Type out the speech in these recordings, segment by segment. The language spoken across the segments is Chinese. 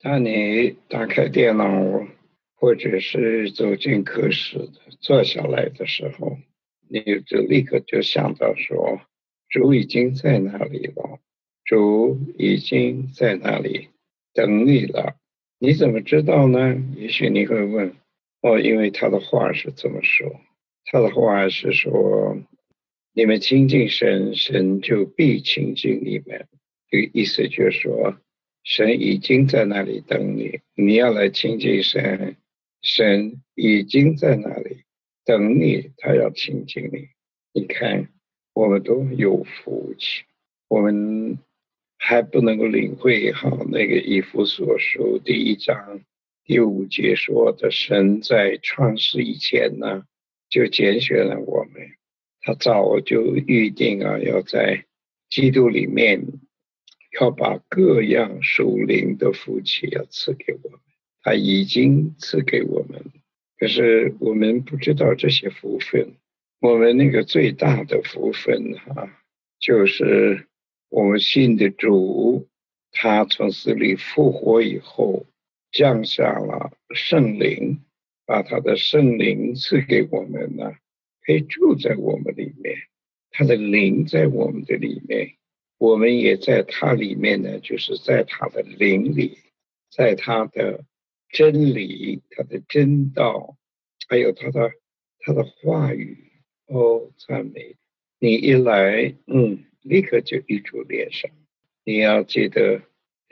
当你打开电脑，或者是走进课室坐下来的时候，你就立刻就想到说，主已经在那里了，主已经在那里等你了。你怎么知道呢？也许你会问，哦，因为他的话是这么说，他的话是说，你们亲近神，神就必亲近你们。这个意思就是说，神已经在那里等你，你要来亲近神，神已经在那里等你，他要亲近你。你看，我们都有福气，我们还不能够领会好那个以弗所书第1章第5节说的，神在创世以前呢，就拣选了我们，他早就预定啊，要在基督里面要把各样属灵的福气要赐给我们，他已经赐给我们，可是我们不知道这些福分。我们那个最大的福分就是我们信的主，他从死里复活以后，降下了圣灵，把他的圣灵赐给我们呢，可以住在我们里面，他的灵在我们的里面，我们也在他里面呢，就是在他的灵里，在他的真理、他的真道，还有他的话语。哦，赞美你一来，立刻就与主连上。你要记得，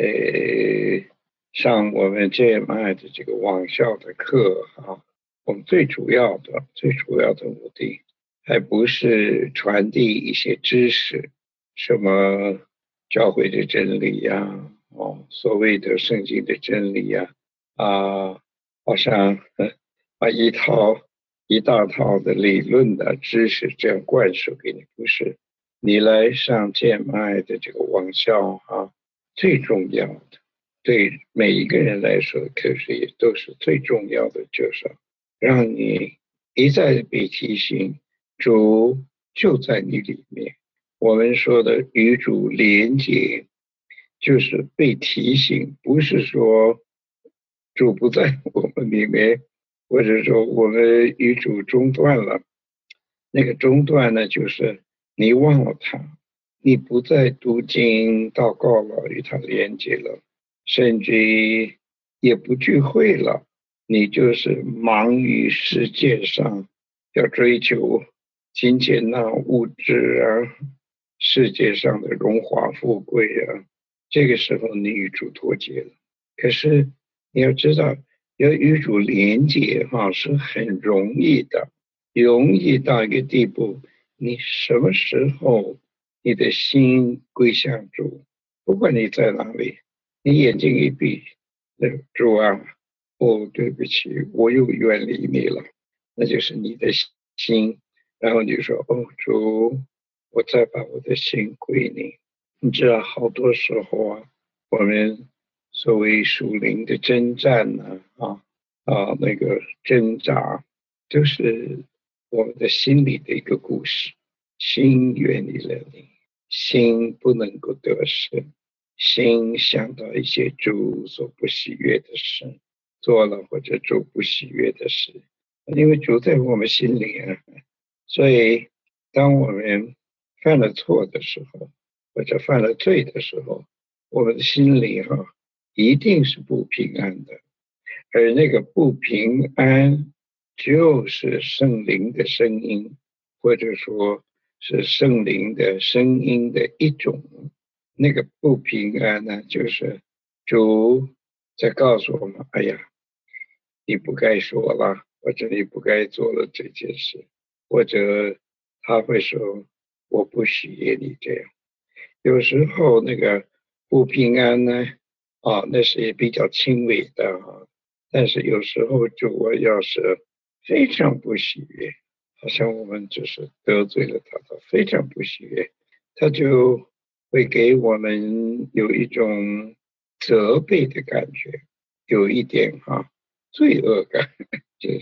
上我们 JMI 的这个网校的课我们最主要的目的，还不是传递一些知识，什么教会的真理呀，所谓的圣经的真理呀，好像把一大套的理论的知识这样灌输给你，不是？你来上剑麦的这个网校最重要的，对每一个人来说，可是也都是最重要的，就是让你一再被提醒，主就在你里面。我们说的与主连接，就是被提醒，不是说主不在我们里面，或者说我们与主中断了。那个中断呢，就是你忘了他，你不再读经祷告了，与他连接了，甚至也不聚会了，你就是忙于世界上要追求金钱物质世界上的荣华富贵这个时候你与主脱节了。可是你要知道，要与主连接是很容易的，容易到一个地步，你什么时候你的心归向主，不管你在哪里，你眼睛一闭，主对不起，我又远离你了，那就是你的心，然后你说，主，我再把我的心归你。你知道，好多时候我们所谓属灵的征战那个挣扎，就是我们的心里的一个故事。心远离了你，心不能够得胜，心想到一些主所不喜悦的事，做了或者主不喜悦的事，因为主在我们心里所以当我们犯了错的时候，或者犯了罪的时候，我们的心里一定是不平安的，而那个不平安就是圣灵的声音，或者说是圣灵的声音的一种。那个不平安呢，就是主在告诉我们，哎呀，你不该说了，或者你不该做了这件事，或者他会说我不喜悦你这样。有时候那个不平安呢，那是也比较轻微的但是有时候主要是非常不喜悦，好像我们就是得罪了他，他非常不喜悦，他就会给我们有一种责备的感觉，有一点罪恶感，就是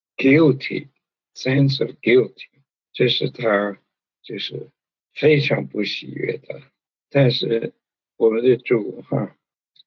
guilty sense of guilty，这是他就是非常不喜悦的。但是我们的主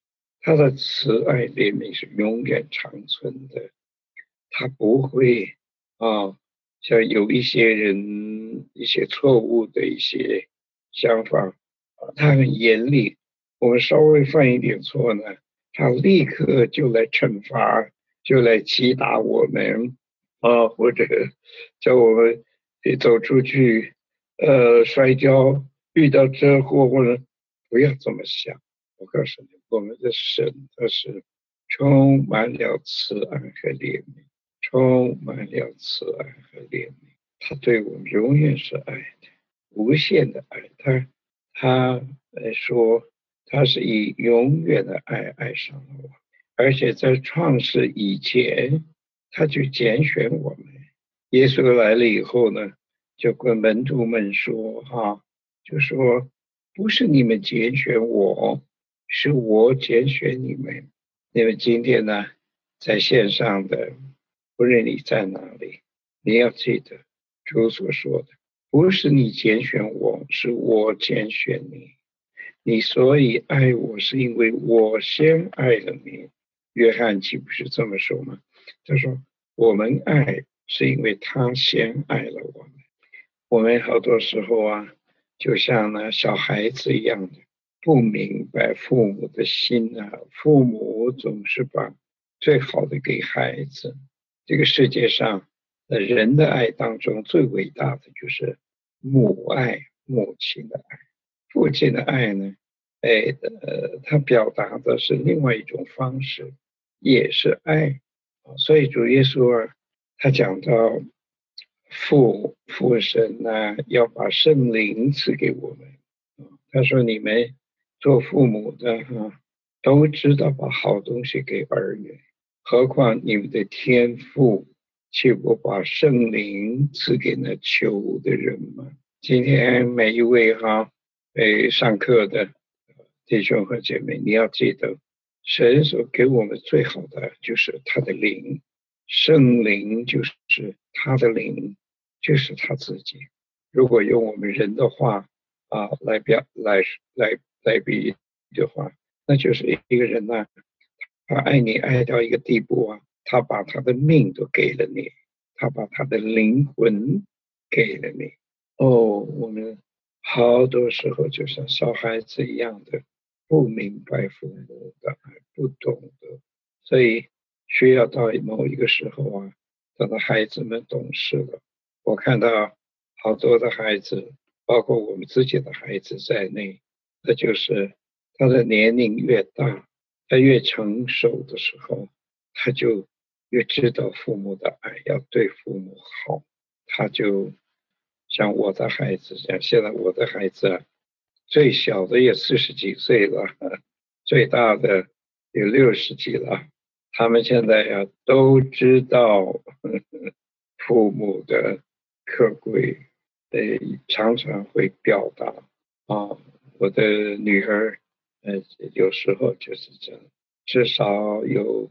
他的慈爱怜悯是永远长存的，他不会像有一些人一些错误的一些想法他很严厉，我们稍微犯一点错呢，他立刻就来惩罚，就来击打我们或者叫我们走出去摔跤，遇到车祸或者不要这么想。我告诉你，我们的神他是充满了慈爱和怜悯，充满了慈爱和怜悯，他对我们永远是爱的，无限的爱。他来说，他是以永远的爱爱上了我，而且在创世以前，他就拣选我们。耶稣来了以后呢，就跟门徒们说就说不是你们拣选我，是我拣选你们。你们今天呢，在线上的，不论你在哪里，你要记得主所说的，不是你拣选我，是我拣选你。你所以爱我，是因为我先爱了你。约翰岂不是这么说吗？他说我们爱是因为他先爱了我们。我们好多时候就像那小孩子一样的，不明白父母的心父母总是把最好的给孩子。这个世界上人的爱当中最伟大的就是母爱，母亲的爱。父亲的爱呢他表达的是另外一种方式，也是爱。所以主耶稣他讲到父神要把圣灵赐给我们。他说你们做父母的都知道把好东西给儿女，何况你们的天父岂不把圣灵赐给那求的人吗？今天每一位上课的弟兄和姐妹，你要记得神所给我们最好的就是他的灵，圣灵就是他的灵，就是他自己。如果用我们人的话来比喻的话，那就是一个人他爱你爱到一个地步他把他的命都给了你，他把他的灵魂给了你。我们好多时候就像小孩子一样的，不明白父母的爱，不懂得，所以需要到某一个时候等到孩子们懂事了。我看到好多的孩子，包括我们自己的孩子在内，那就是他的年龄越大，他越成熟的时候，他就越知道父母的爱，要对父母好。他就像我的孩子这样，现在我的孩子最小的也40几岁了，最大的有60几了。他们现在都知道父母的可贵，常常会表达我的女儿有时候就是这样，至少有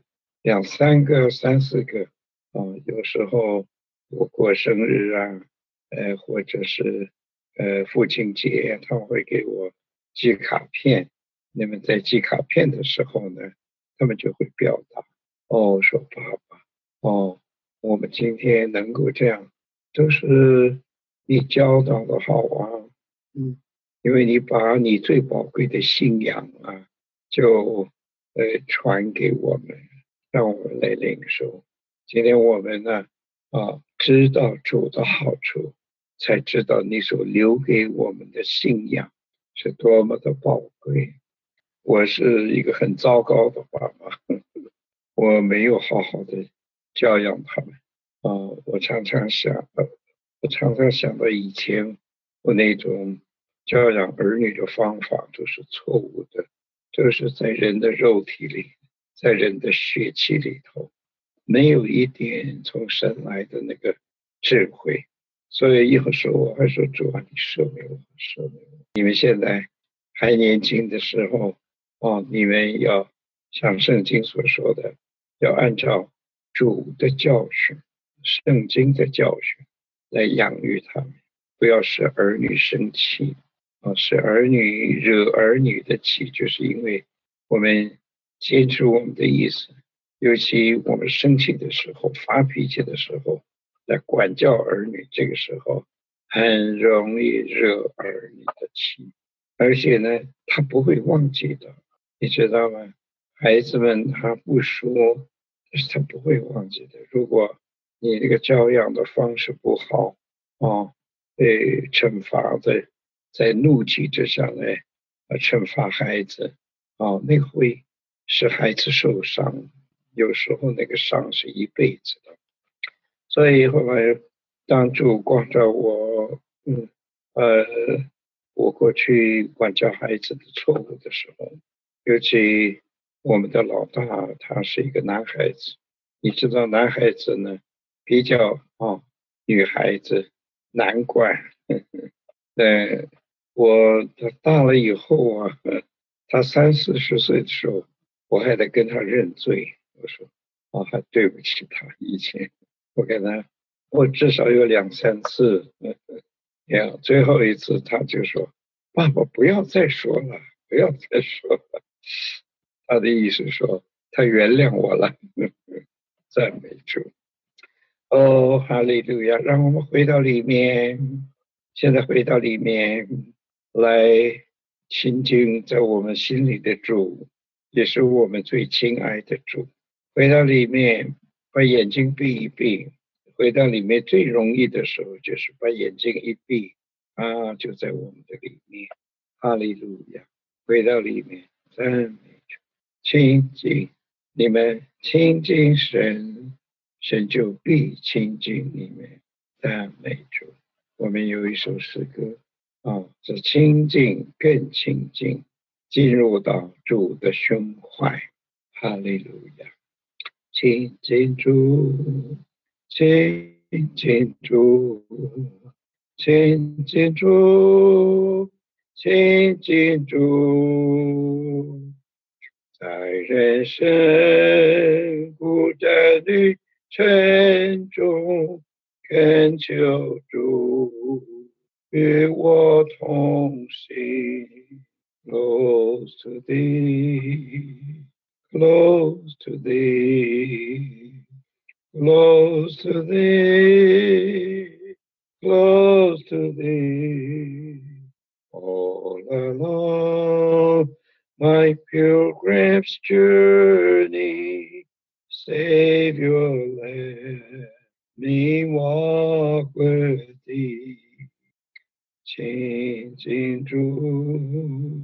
2、3个、3、4个有时候我过生日或者是父亲节，他们会给我寄卡片。那么在寄卡片的时候呢，他们就会表达说爸爸我们今天能够这样，都是你教导的好因为你把你最宝贵的信仰就传给我们，让我们来领受。今天我们呢知道主的好处，才知道你所留给我们的信仰是多么的宝贵。我是一个很糟糕的爸爸，我没有好好的教养他们我常常想到以前我那种教养儿女的方法都是错误的，都是在人的肉体里，在人的血气里头，没有一点从神来的那个智慧。所以有时候我还说主你赦免我，赦免我。你们现在还年轻的时候你们要像圣经所说的，要按照主的教训，圣经的教训来养育他们，不要使儿女生气使儿女惹儿女的气，就是因为我们坚持我们的意思，尤其我们生气的时候、发脾气的时候，来管教儿女，这个时候很容易惹儿女的气，而且呢，他不会忘记的，你知道吗？孩子们他不说，但是他不会忘记的。如果你这个教养的方式不好，哦，被惩罚在怒气之下呢，惩罚孩子，哦，那个会使孩子受伤，有时候那个伤是一辈子的。所以后来当主光照我，呃，我过去管教孩子的错误的时候，尤其我们的老大他是一个男孩子，你知道男孩子呢比较女孩子难管，他大了以后啊，他30、40岁的时候，我还得跟他认罪。我说，还对不起他。以前我给他，我至少有2、3次，最后一次他就说：“爸爸不要再说了，不要再说了。”他的意思说他原谅我了，赞美主。哦，哈利路亚！让我们回到里面，现在回到里面来亲近在我们心里的主，也是我们最亲爱的主。回到里面，把眼睛闭一闭。回到里面最容易的时候，就是把眼睛一闭，就在我们的里面。哈利路亚！回到里面，赞美主，亲近你们，亲近神。神就必亲近你们，赞美主。我们有一首诗歌是亲近更亲近，进入到主的胸怀。哈利路亚！亲近主，亲近主，亲近主，亲近主。在人生孤单旅程中，恳求主与我同行。Close to thee, close to thee, close to thee, close to thee. All along my pilgrim's journey, Savior, let me walk with thee. 亲近主，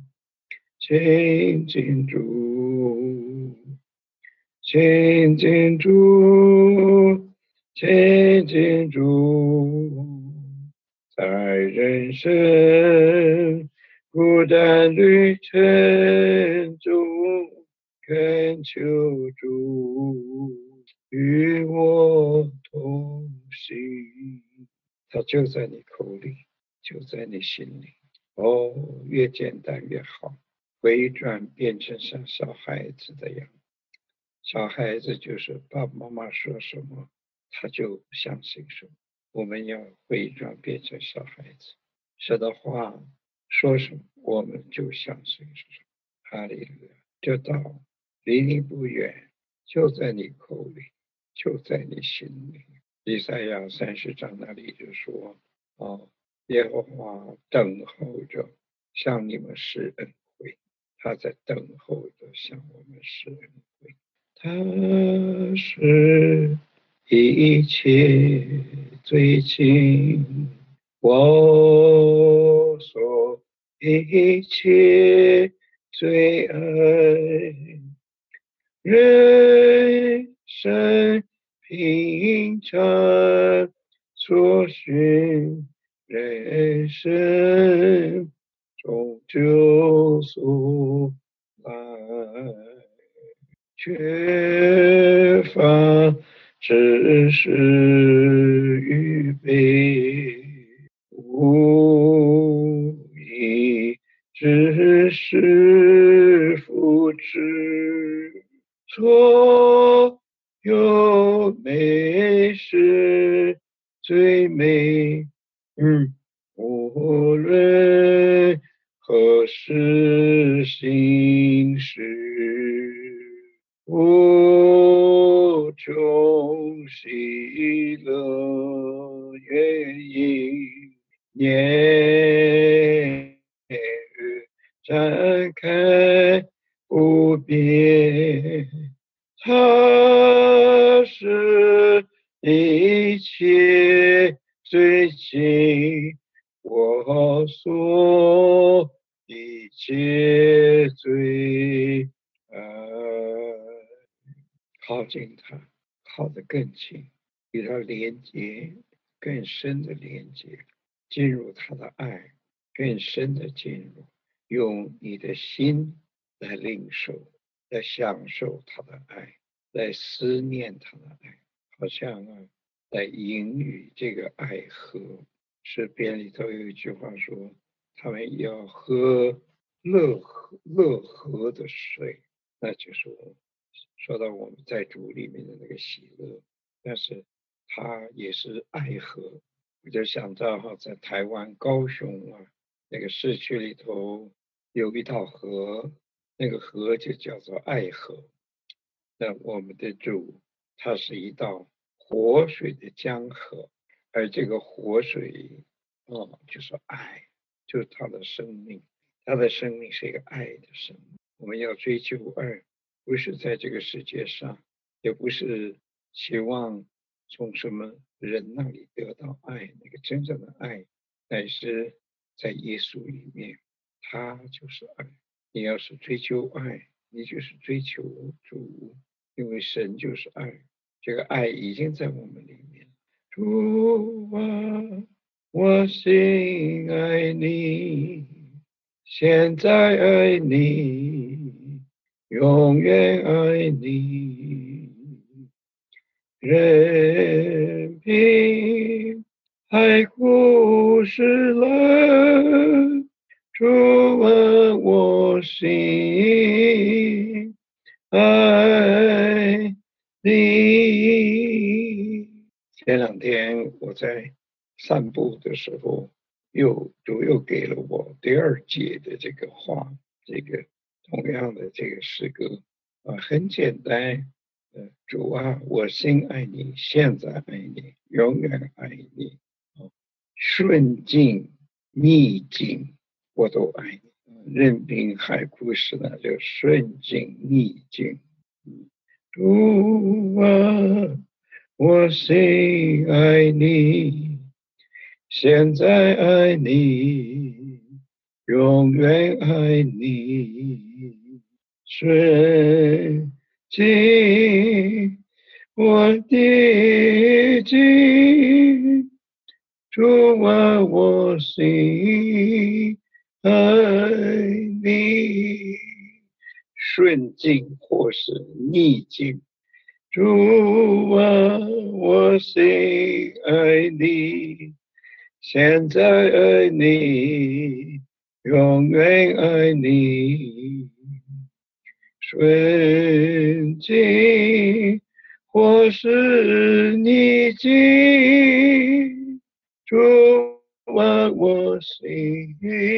亲近主，亲近主，亲近主，在人生孤单旅程中，恳求主与我同行。它就在你口里，就在你心里。越简单越好。回转变成像小孩子的样子。小孩子就是爸爸妈妈说什么，他就相信什么。我们要回转变成小孩子，神的话说什么，我们就相信是什么。哈利路亚！这道离你不远，就在你口里，就在你心里。以赛亚30章那里就说：耶和华等候着向你们施恩惠，他在等候着向我们施恩惠。他是一切最亲，我所一切最爱，人生平常所需，人生终究所来。缺乏知识预备，无以知识复制，所有美事最美，无论何时行事。 无穷喜乐，愿意年日展开不变，它是一切最近我所一切最靠近他，靠得更近，与他连接，更深的连接，进入他的爱，更深的进入，用你的心来领受，来享受他的爱，来思念他的爱，好像来饮与这个爱河。诗篇里头有一句话说，他们要喝乐河的水，那就是我说到我们在主里面的那个喜乐，但是它也是爱河。我就想到在台湾高雄那个市区里头有一道河，那个河就叫做爱河。那我们的主，它是一道活水的江河，而这个活水就是爱，就是他的生命，他的生命是一个爱的生命。我们要追求爱，不是在这个世界上，也不是期望从什么人那里得到爱，那个真正的爱乃是在耶稣里面，他就是爱。你要是追求爱，你就是追求主，因为神就是爱，这个爱已经在我们里面。主啊，我心爱你，现在爱你，永远爱你。任凭海枯石烂，主啊，我心爱你。前两天我在散步的时候，主又给了我第二节的这个话，这个同样的这个诗歌很简单。主啊，我心爱你，现在爱你，永远爱你。顺境逆境我都爱你。任凭海枯石烂，就顺境逆境。主啊，我心爱你，现在爱你，永远爱你。顺境我的境，主啊，我心爱你。顺境或是逆境，主啊，我心爱你，现在爱你，永远爱你。顺境或是逆境，主啊，我心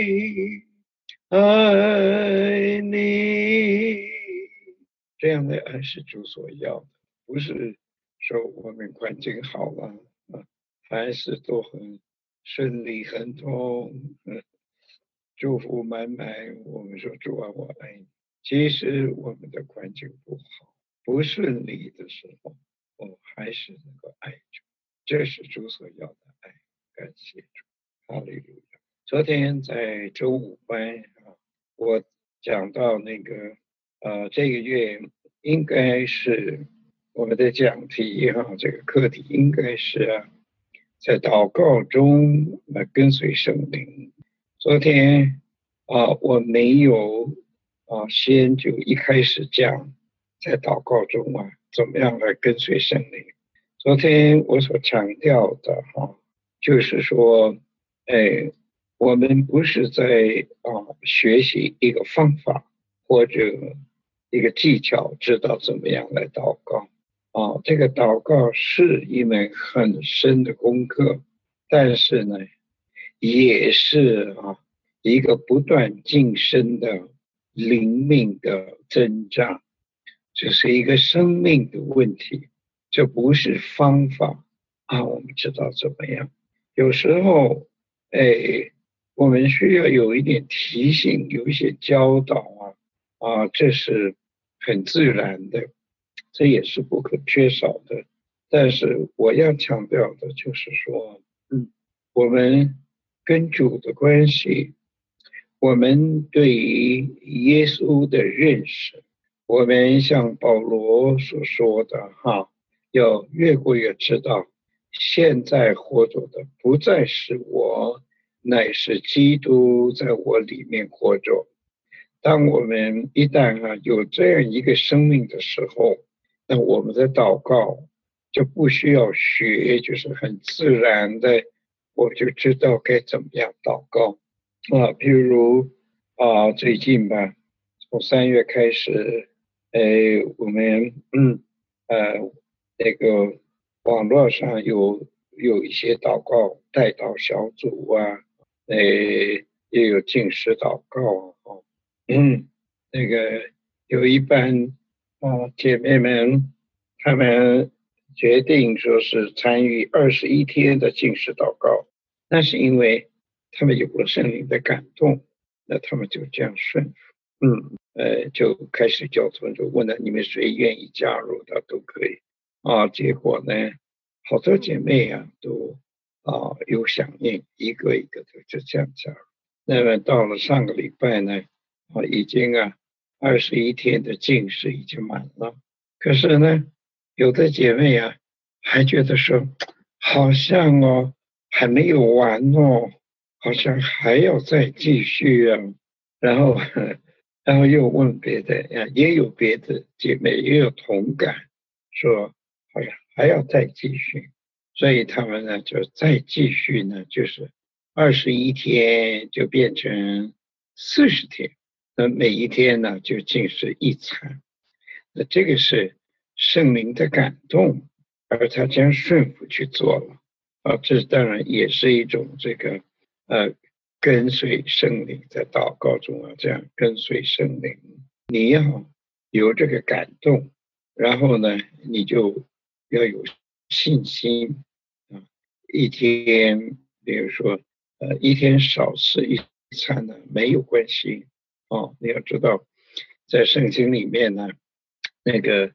爱你。这样的爱是主所要的，不是说我们环境好了凡事都很顺利很通祝福满满，我们说主啊，我爱你。其实我们的环境不好不顺利的时候，我还是能够爱主，这是主所要的爱。感谢主，哈利路亚。昨天在周五班我讲到那个这个月应该是我们的讲题这个课题应该是在祷告中跟随圣灵。昨天我没有先就一开始讲在祷告中怎么样来跟随圣灵。昨天我所强调的就是说我们不是在学习一个方法或者一个技巧，知道怎么样来祷告这个祷告是一门很深的功课，但是呢也是一个不断晋升的灵命的增长。 这是一个生命的问题，这不是方法啊。我们知道怎么样？有时候，我们需要有一点提醒，有一些教导这是很自然的，这也是不可缺少的。但是我要强调的就是说，我们跟主的关系，我们对于耶稣的认识，我们像保罗所说的要越过越知道，现在活着的不再是我，乃是基督在我里面活着。当我们一旦有这样一个生命的时候，那我们的祷告就不需要学，就是很自然的，我就知道该怎么样祷告比如最近吧，从3月开始，我们那个网络上有一些祷告代祷小组也有禁食祷告那个有一班姐妹们，她们决定说是参与21天的禁食祷告，那是因为他们有了圣灵的感动，那他们就这样顺服，就开始交通，就问了你们谁愿意加入的都可以结果呢，好多姐妹都有响应，一个一个的就这样加入。那么到了上个礼拜呢，已经21天的禁食已经满了，可是呢，有的姐妹还觉得说，好像还没有完好像还要再继续然后又问别的也有别的姐妹也有同感，说好像还要再继续，所以他们呢就再继续呢，就是21天就变成40天，那每一天呢就禁食一餐，那这个是圣灵的感动，而他将顺服去做了这当然也是一种这个跟随圣灵，在祷告中这样跟随圣灵，你要有这个感动，然后呢你就要有信心一天比如说一天少吃一餐呢没有关系你要知道在圣经里面呢那个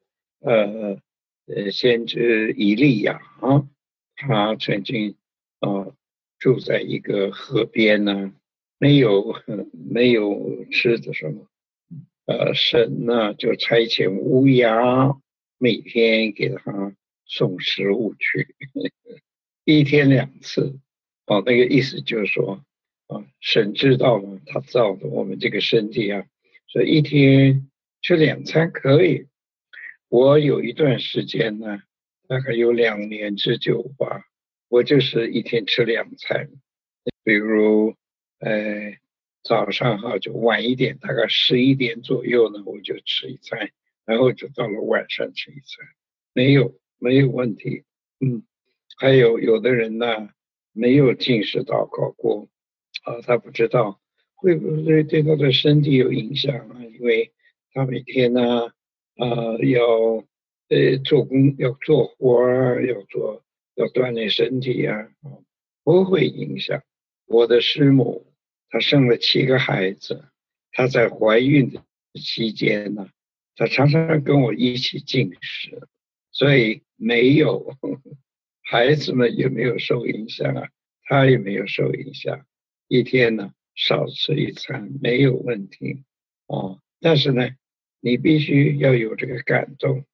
先知以利亚他曾经住在一个河边呢，没有吃的什么神呢就差遣乌鸦每天给他送食物去一天2次那个意思就是说神知道了他造的我们这个身体所以一天吃2餐可以。我有一段时间呢，大概有2年之久吧，我就是一天吃2餐，比如早上就晚一点，大概11点左右呢，我就吃一餐，然后就到了晚上吃一餐，没有问题。还有的人呢，没有禁食祷告过他不知道会不会对他的身体有影响因为他每天呢要做工要做活要锻炼身体不会影响。我的师母她生了7个孩子，她在怀孕的期间呢，她常常跟我一起进食，所以没有孩子们也没有受影响她也没有受影响，一天呢少吃一餐没有问题但是呢你必须要有这个感动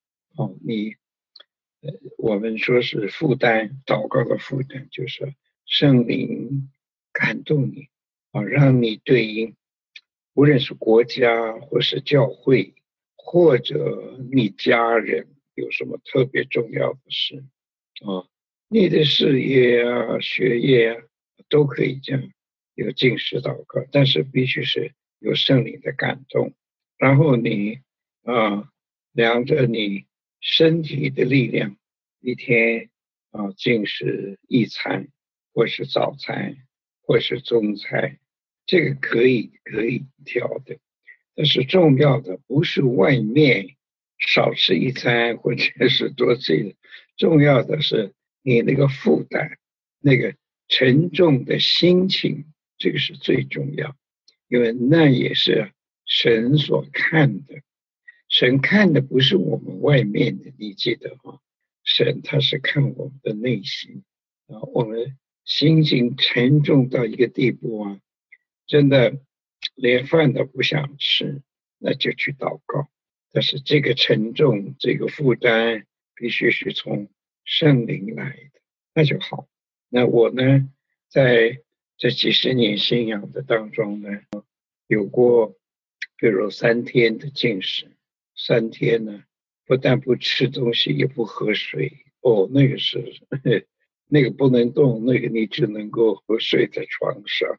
我们说是负担，祷告的负担就是圣灵感动你让你对应无论是国家或是教会或者你家人有什么特别重要的事你的事业学业都可以这样有禁食祷告，但是必须是有圣灵的感动，然后你量着你身体的力量，一天禁食一餐，或是早餐，或是中餐，这个可以调的。但是重要的不是外面少吃一餐或者是多吃，重要的是你那个负担，那个沉重的心情，这个是最重要，因为那也是神所看的。神看的不是我们外面的，你记得吗？神他是看我们的内心啊，我们心情沉重到一个地步啊，真的连饭都不想吃，那就去祷告。但是这个沉重，这个负担必须是从圣灵来的，那就好。那我呢，在这几十年信仰的当中呢，有过比如3天的禁食，3天呢，不但不吃东西，也不喝水。哦，那个是那个不能动，那个你只能够睡在床上。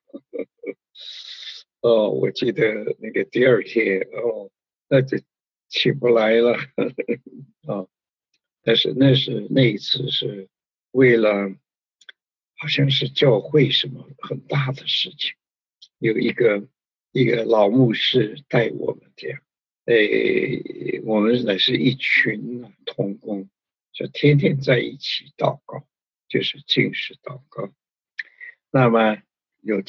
哦，我记得那个第二天，哦，那就起不来了。啊，但是那一次是为了，好像是教会什么很大的事情，有一个老牧师带我们这样，我们乃是一群同工，就天天在一起祷告，就是禁食祷告。那么有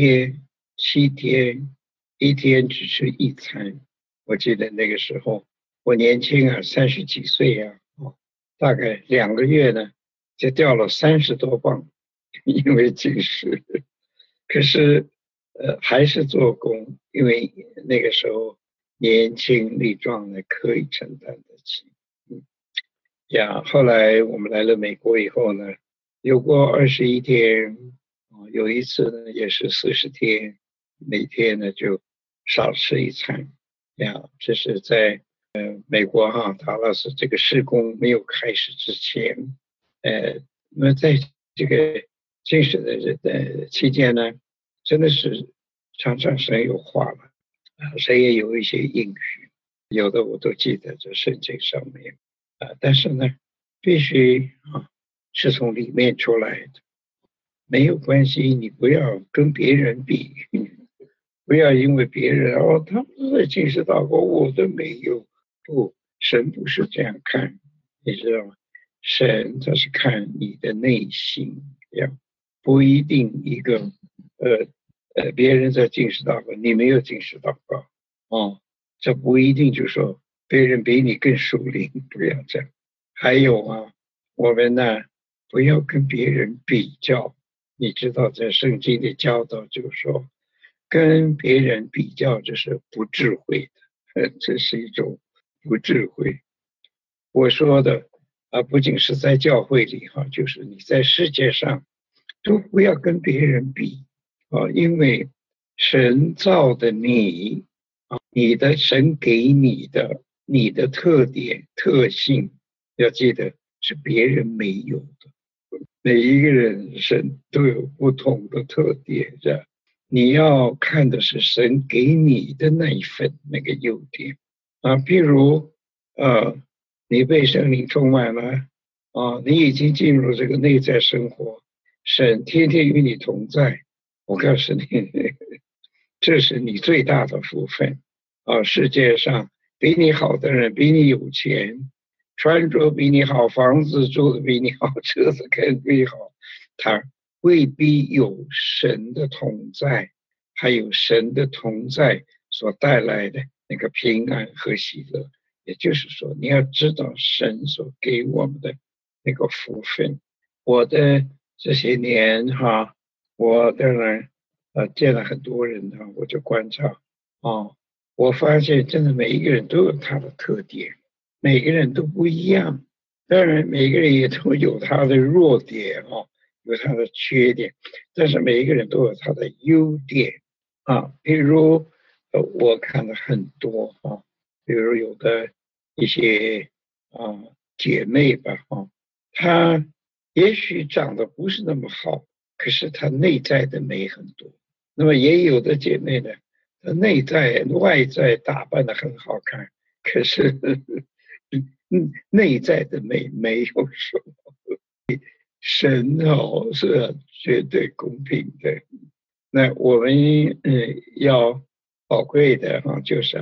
7天，一天只吃一餐。我记得那个时候我年轻啊，30几岁啊，大概2个月呢就掉了30多磅，因为禁食。可是还是做工，因为那个时候年轻力壮的可以承担得起。后来我们来了美国以后呢，有过21天，有一次呢也是40天，每天呢就少吃一餐。这是在美国达拉斯这个施工没有开始之前。那么在这个禁食的期间呢，真的是常常神有话了，神也有一些应许，有的我都记得在圣经上面。但是呢，必须是从里面出来的，没有关系，你不要跟别人比，不要因为别人他们都在禁食祷告，我都没有。不，神不是这样看，你知道吗？神他是看你的内心，不一定一个别人在禁食祷告，你没有禁食祷告，这不一定就说别人比你更属灵，不要这样。还有我们呢不要跟别人比较，你知道在圣经的教导就是说，跟别人比较就是不智慧的，这是一种不智慧。我说的不仅是在教会里就是你在世界上都不要跟别人比因为神造的你你的神给你的特点特性，要记得是别人没有的。每一个人神都有不同的特点的，你要看的是神给你的那一份那个优点譬如你被圣灵充满了你已经进入这个内在生活，神天天与你同在，我告诉你这是你最大的福分世界上比你好的人，比你有钱，穿着比你好，房子住的比你好，车子开的比你好，他未必有神的同在，还有神的同在所带来的那个平安和喜乐。也就是说，你要知道神所给我们的那个福分。我的这些年我当然见了很多人我就观察我发现真的每一个人都有他的特点，每个人都不一样。当然每个人也都有他的弱点有他的缺点，但是每一个人都有他的优点比如我看了很多比如有的一些姐妹吧她也许长得不是那么好，可是她内在的美很多。那么也有的姐妹呢，她外在打扮的很好看，可是内在的美没有什么。神是绝对公平的。那我们要宝贵的就是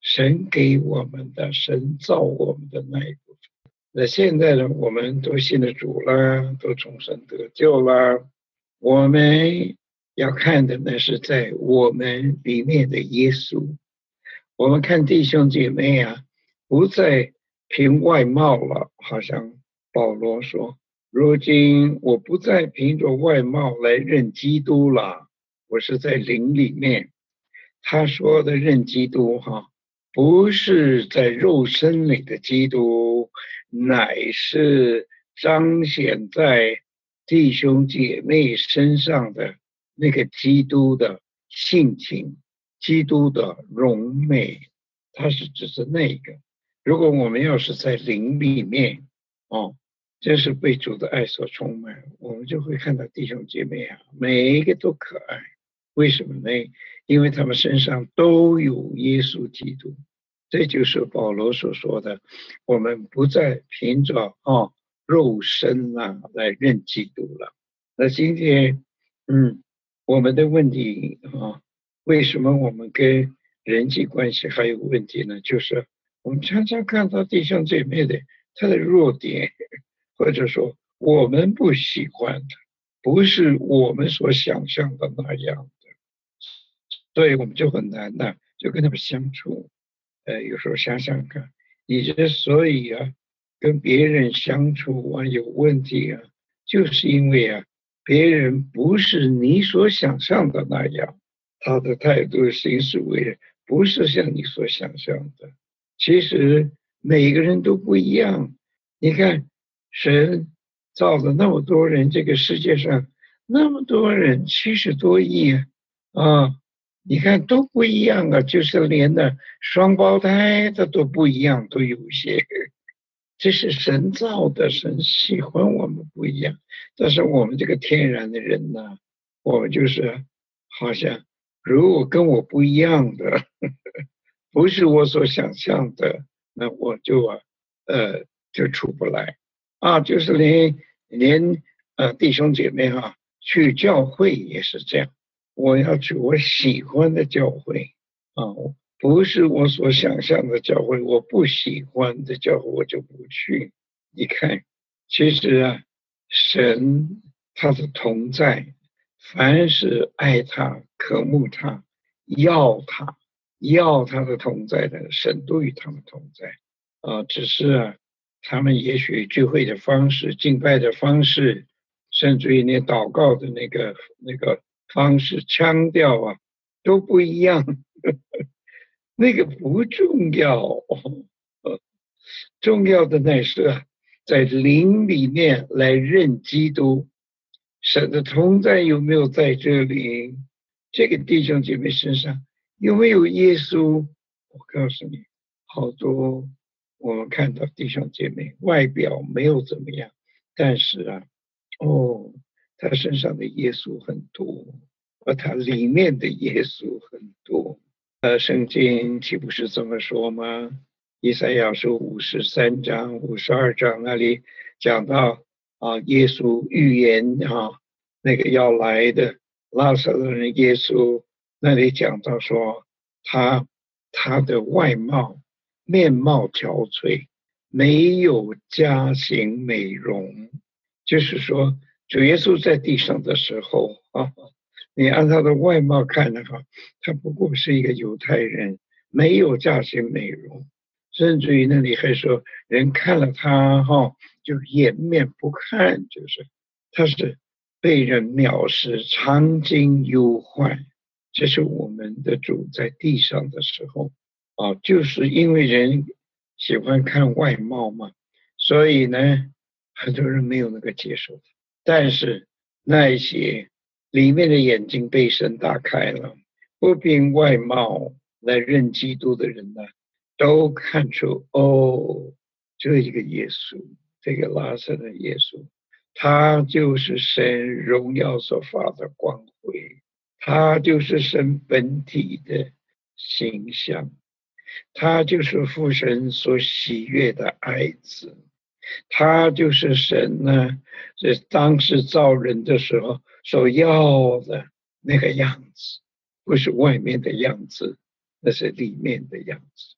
神给我们的，神造我们的那一部分。那现在呢，我们都信了主了，都重生得救了，我们要看的呢是在我们里面的耶稣。我们看弟兄姐妹啊，不再凭外貌了，好像保罗说，如今我不再凭着外貌来认基督了，我是在灵里面。他说的认基督不是在肉身里的基督，乃是彰显在弟兄姐妹身上的那个基督的性情，基督的荣美，它是指的那个。如果我们要是在灵里面真是被主的爱所充满，我们就会看到弟兄姐妹每一个都可爱。为什么呢？因为他们身上都有耶稣基督。这就是保罗所说的，我们不再凭着肉身来认基督了。那今天我们的问题为什么我们跟人际关系还有问题呢？就是我们常常看到弟兄姐妹的他的弱点，或者说我们不喜欢的，不是我们所想象的那样的，所以我们就很难就跟他们相处。有时候想想看，你之所以跟别人相处有问题就是因为别人不是你所想象的那样，他的态度行事为人不是像你所想象的。其实每个人都不一样。你看神造了那么多人，这个世界上那么多人70多亿你看都不一样就是连双胞胎的都不一样，都有一些。这是神造的，神喜欢我们不一样。但是我们这个天然的人我们就是好像如果跟我不一样的不是我所想象的，那我就就出不来就是连弟兄姐妹去教会也是这样，我要去我喜欢的教会不是我所想象的教会，我不喜欢的教会我就不去。你看其实神他的同在，凡是爱他渴慕他要他的同在的，神都与他们同在只是他们也许聚会的方式、敬拜的方式，甚至于连祷告的那个方式、腔调都不一样那个不重要重要的乃是在灵里面来认基督。神的同在有没有在这里？这个弟兄姐妹身上有没有耶稣？我告诉你，好多我们看到弟兄姐妹外表没有怎么样，但是他身上的耶稣很多，而他里面的耶稣很多。圣经岂不是这么说吗？以赛亚书53章、52章那里讲到耶稣预言那个要来的拉撒路人耶稣，那里讲到说他的外貌面貌憔悴，没有加行美容，就是说主耶稣在地上的时候你按他的外貌看的话，他不过是一个犹太人，没有加行美容，甚至于那里还说人看了他就掩面不看，就是他是被人藐视，常经忧患。这是我们的主在地上的时候就是因为人喜欢看外貌嘛，所以呢很多人没有那个接受。但是那一些里面的眼睛被神打开了，不凭外貌来认基督的人都看出这一个耶稣，这个拉撒的耶稣，他就是神荣耀所发的光辉，他就是神本体的形象，他就是父神所喜悦的爱子，他就是神在当时造人的时候所要的那个样子，不是外面的样子，那是里面的样子。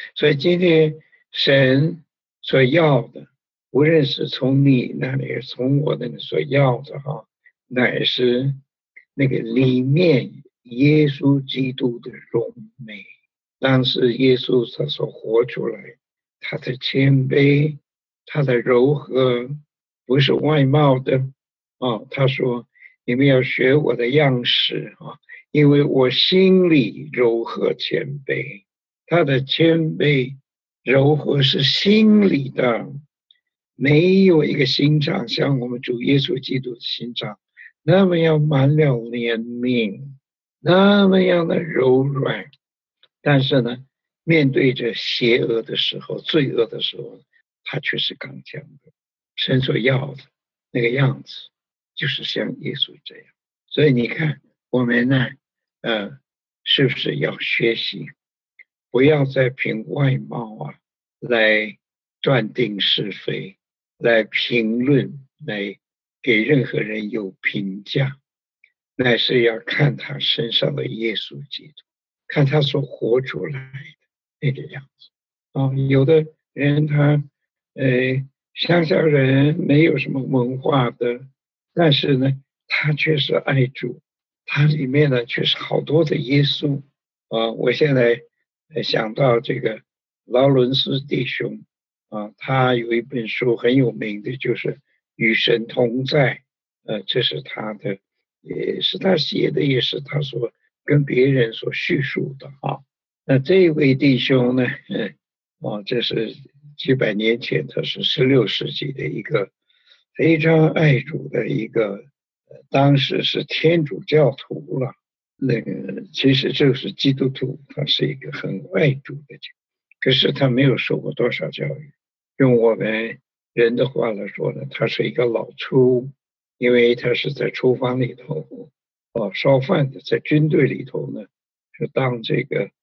所以今天神所要的，无论是从你那里，从我那里所要的乃是那个里面耶稣基督的荣美。当时耶稣他所活出来，他的谦卑，他的柔和，不是外貌的他说你们要学我的样式因为我心里柔和谦卑。他的谦卑柔和是心里的，没有一个心肠像我们主耶稣基督的心肠那么样满了怜悯，那么样的柔软。但是呢，面对着邪恶的时候，罪恶的时候，他却是刚强的。神所要的那个样子，就是像耶稣这样。所以你看，我们呢，是不是要学习，不要再凭外貌来断定是非，来评论，来给任何人有评价，乃是要看他身上的耶稣基督，看他所活出来的那个样子有的人他乡下人没有什么文化的，但是呢，他却是爱主，他里面呢却是好多的耶稣我现在想到这个劳伦斯弟兄他有一本书很有名的，就是与神同在这是他的，也是他写的，也是他所跟别人所叙述的那这位弟兄呢这是几百年前，他是16世纪的一个非常爱主的一个当时是天主教徒了，那个其实就是基督徒，他是一个很爱主的，可是他没有受过多少教育，用我们人的话来说呢，他是一个老粗，因为他是在厨房里头烧饭的，在军队里头呢是当这个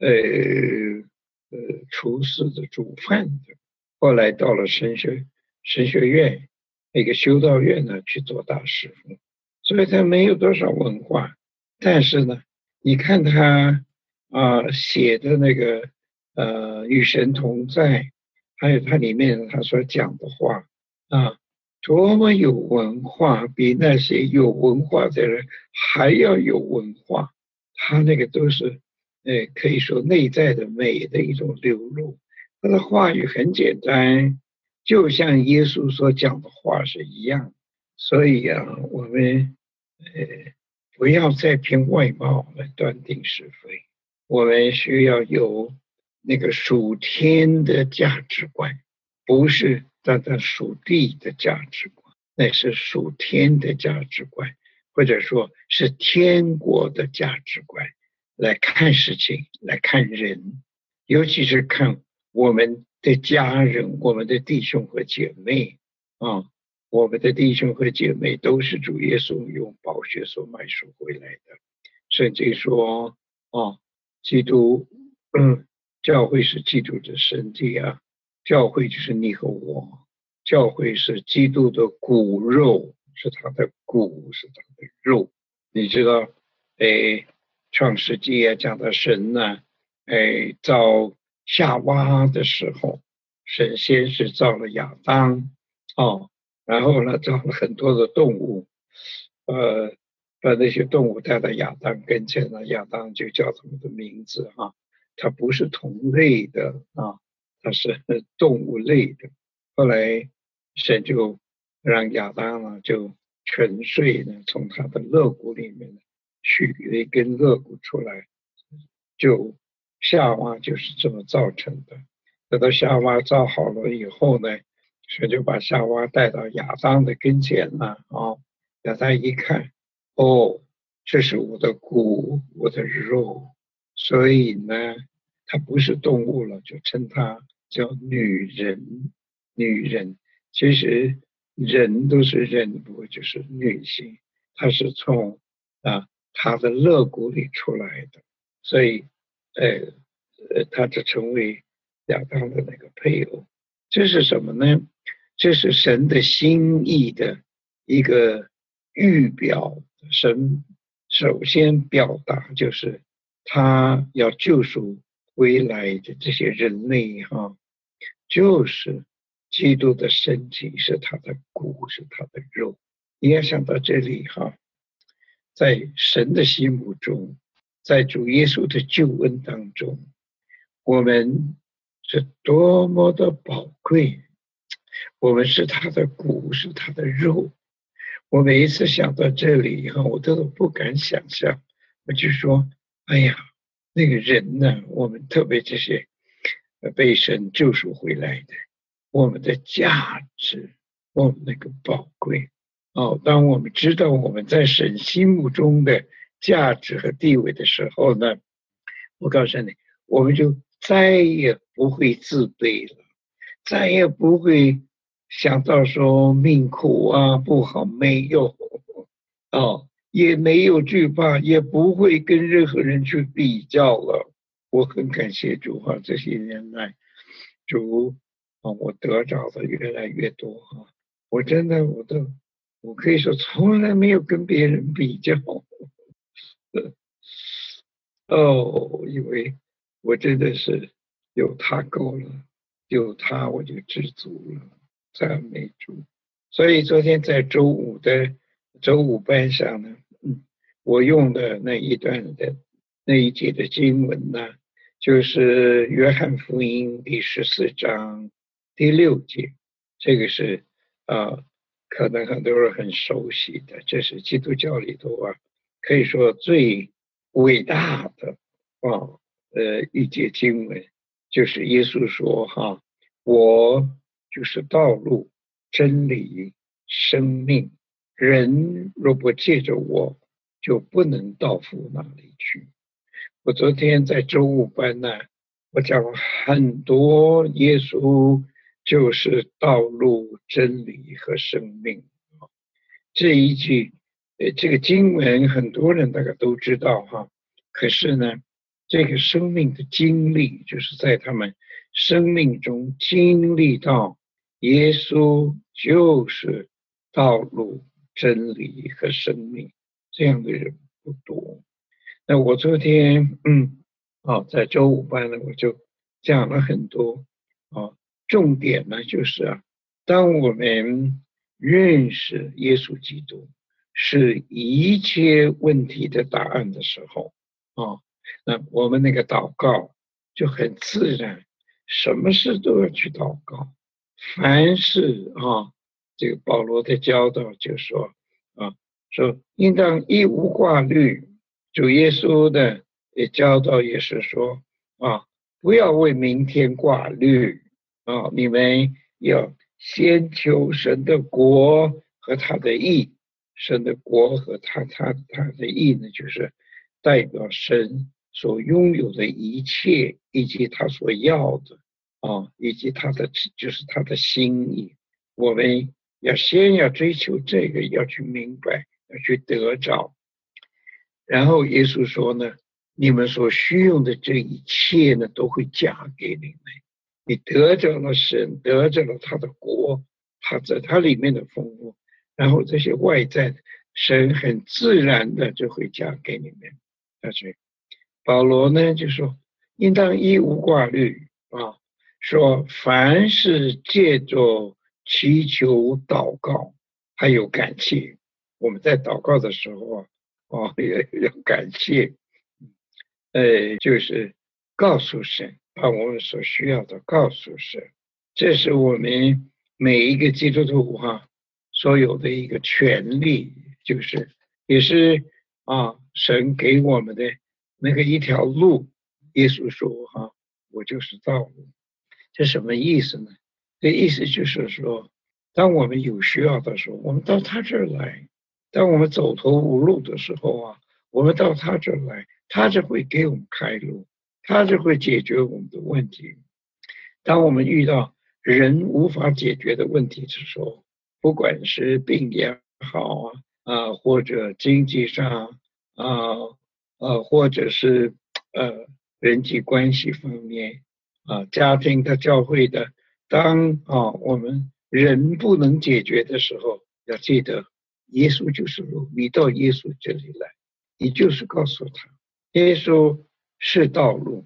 厨师的煮饭的，后来到了神学院那个修道院呢去做大师傅，所以他没有多少文化，但是呢你看他写的那个与神同在，还有他里面他所讲的话多么有文化，比那些有文化的人还要有文化，他那个都是可以说内在的美的一种流露。他的话语很简单，就像耶稣所讲的话是一样。所以我们不要再凭外貌来断定是非，我们需要有那个属天的价值观，不是单单属地的价值观，那是属天的价值观，或者说是天国的价值观来看事情，来看人，尤其是看我们的家人，我们的弟兄和姐妹我们的弟兄和姐妹都是主耶稣用宝血所买赎回来的，甚至说基督教会是基督的身体教会就是你和我，教会是基督的骨肉，是他的骨，是他的肉。你知道创世纪讲的神呢造夏娃的时候，神先是造了亚当然后呢造了很多的动物把那些动物带到亚当跟前了，亚当就叫他们的名字它不是同类的它是动物类的。后来神就让亚当呢就沉睡呢，从他的肋骨里面取了一根肋骨出来，就夏娃就是这么造成的。等到夏娃造好了以后呢，神就把夏娃带到亚当的跟前了亚当一看这是我的骨，我的肉，所以呢它不是动物了，就称它叫女人。女人其实人都是人，不过就是女性，她是从她的肋骨里出来的，所以她就成为亚当的那个配偶。这是什么呢？这是神的心意的一个预表。神首先表达就是他要救赎归来的这些人类就是基督的身体是他的骨，是他的肉。你要想到这里在神的心目中，在主耶稣的救恩当中，我们是多么的宝贵，我们是他的骨，是他的肉。我每一次想到这里我都不敢想象，我就说哎呀，那个人呢，我们特别这些被神救赎回来的，我们的价值，我们那个宝贵当我们知道我们在神心目中的价值和地位的时候呢，我告诉你，我们就再也不会自卑了，再也不会想到说命苦不好，没有也没有惧怕，也不会跟任何人去比较了。我很感谢主这些年来主我得着的越来越多我真的我可以说从来没有跟别人比较因为我真的是有他够了，有他我就知足了，赞美主。所以昨天在周五班上呢，我用的那一段的那一节的经文呢，就是约翰福音第14章第6节，这个是可能很多人很熟悉的，这是基督教里头可以说最伟大的一节经文，就是耶稣说我就是道路真理生命，人若不借着我就不能到父那里去。我昨天在周五班呢，我讲了很多耶稣就是道路真理和生命这一句这个经文很多人大概都知道可是呢这个生命的经历就是在他们生命中经历到耶稣就是道路真理和生命，这样的人不多。那我昨天在周五班呢，我就讲了很多重点呢就是当我们认识耶稣基督是一切问题的答案的时候那我们那个祷告就很自然，什么事都要去祷告，凡事这个保罗的教导就说说应当一无挂虑。主耶稣的教导也是说不要为明天挂虑你们要先求神的国和他的义。神的国和他的义呢，就是代表神所拥有的一切，以及他所要的以及他的就是他的心意。我们先要追求这个，要去明白，要去得着。然后耶稣说呢，你们所需用的这一切呢，都会加给你们。你得着了神，得着了他的国，他在他里面的丰富，然后这些外在的神很自然的就会加给你们。但是保罗呢就说应当一无挂虑说凡是借着祈求祷告还有感谢，我们在祷告的时候也要感谢就是告诉神，把我们所需要的告诉神，这是我们每一个基督徒所有的一个权利，就是也是神给我们的那个一条路。耶稣说我就是道路。这什么意思呢？这意思就是说，当我们有需要的时候，我们到他这儿来；当我们走投无路的时候我们到他这儿来，他就会给我们开路，他就会解决我们的问题。当我们遇到人无法解决的问题的时候，不管是病也好或者经济上或者是人际关系方面家庭的教会的，当我们人不能解决的时候，要记得耶稣就是路，你到耶稣这里来，你就是告诉他耶稣是道路，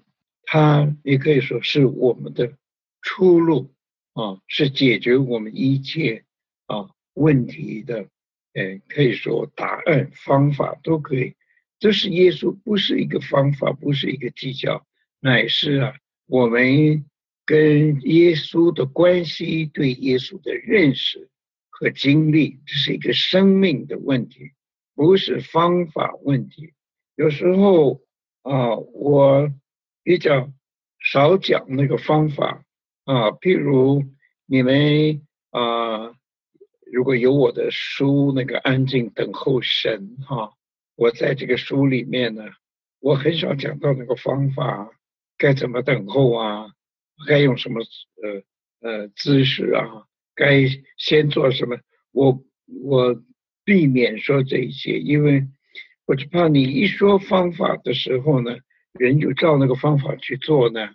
它也可以说是我们的出路啊，是解决我们一切问题的，可以说答案方法都可以。这是耶稣，不是一个方法，不是一个技巧，乃是我们跟耶稣的关系，对耶稣的认识和经历，这是一个生命的问题，不是方法问题。有时候我比较少讲那个方法譬如你们如果有我的书那个安静等候神我在这个书里面呢，我很少讲到那个方法该怎么等候该用什么姿势该先做什么，我避免说这一些，因为我就怕你一说方法的时候呢，人就照那个方法去做呢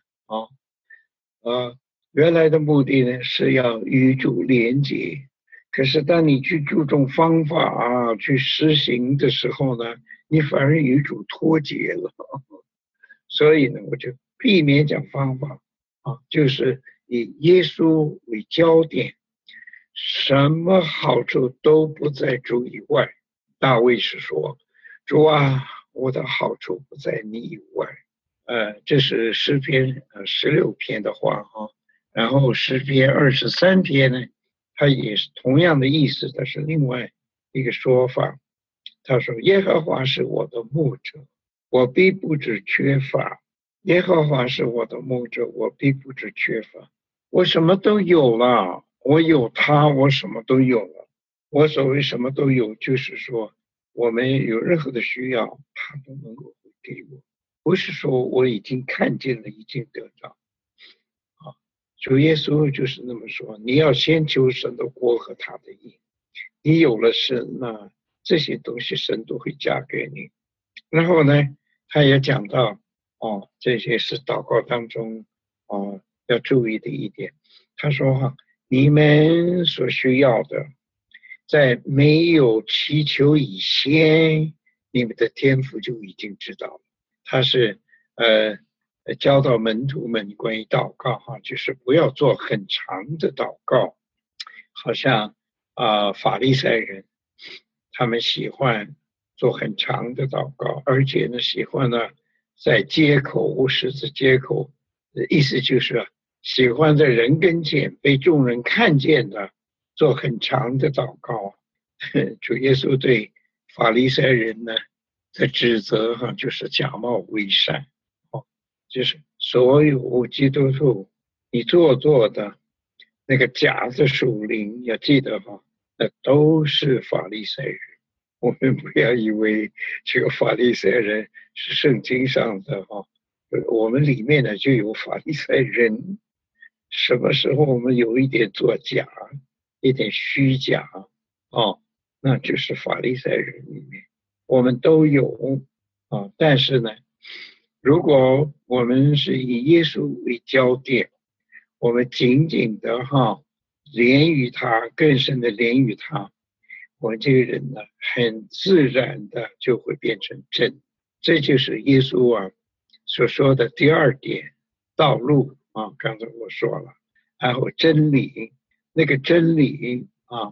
原来的目的呢是要与主连结，可是当你去注重方法去实行的时候呢，你反而与主脱节了。所以呢，我就避免讲方法就是以耶稣为焦点，什么好处都不在主以外。大卫是说，主我的好处不在你以外。这是诗篇16篇的话然后诗篇23篇呢，它也是同样的意思，但是另外一个说法。他说耶和华是我的牧者，我必不致缺乏。耶和华是我的牧者，我必不致缺乏。我什么都有了，我有他，我什么都有了。我所谓什么都有，就是说我们有任何的需要，他都能够给我，不是说我已经看见了，已经得到主耶稣就是那么说，你要先求神的国和他的义，你有了神这些东西神都会加给你。然后呢，他也讲到这些是祷告当中要注意的一点。他说你们所需要的，在没有祈求以前，你们的天父就已经知道了。他是教导门徒们关于祷告就是不要做很长的祷告，好像法利赛人他们喜欢做很长的祷告，而且呢喜欢呢在街口十字街口，意思就是喜欢在人跟前被众人看见的做很长的祷告。主耶稣对法利赛人呢的指责就是假冒伪善就是所有基督徒你做的那个假的属灵，要记得那都是法利赛人。我们不要以为这个法利赛人是圣经上的我们里面呢就有法利赛人。什么时候我们有一点作假，一点虚假那就是法利赛人里面我们都有但是呢，如果我们是以耶稣为焦点，我们紧紧的连于他，更深的连于他，我们这个人呢很自然的就会变成真。这就是耶稣所说的第二点，道路刚才我说了，然后真理，那个真理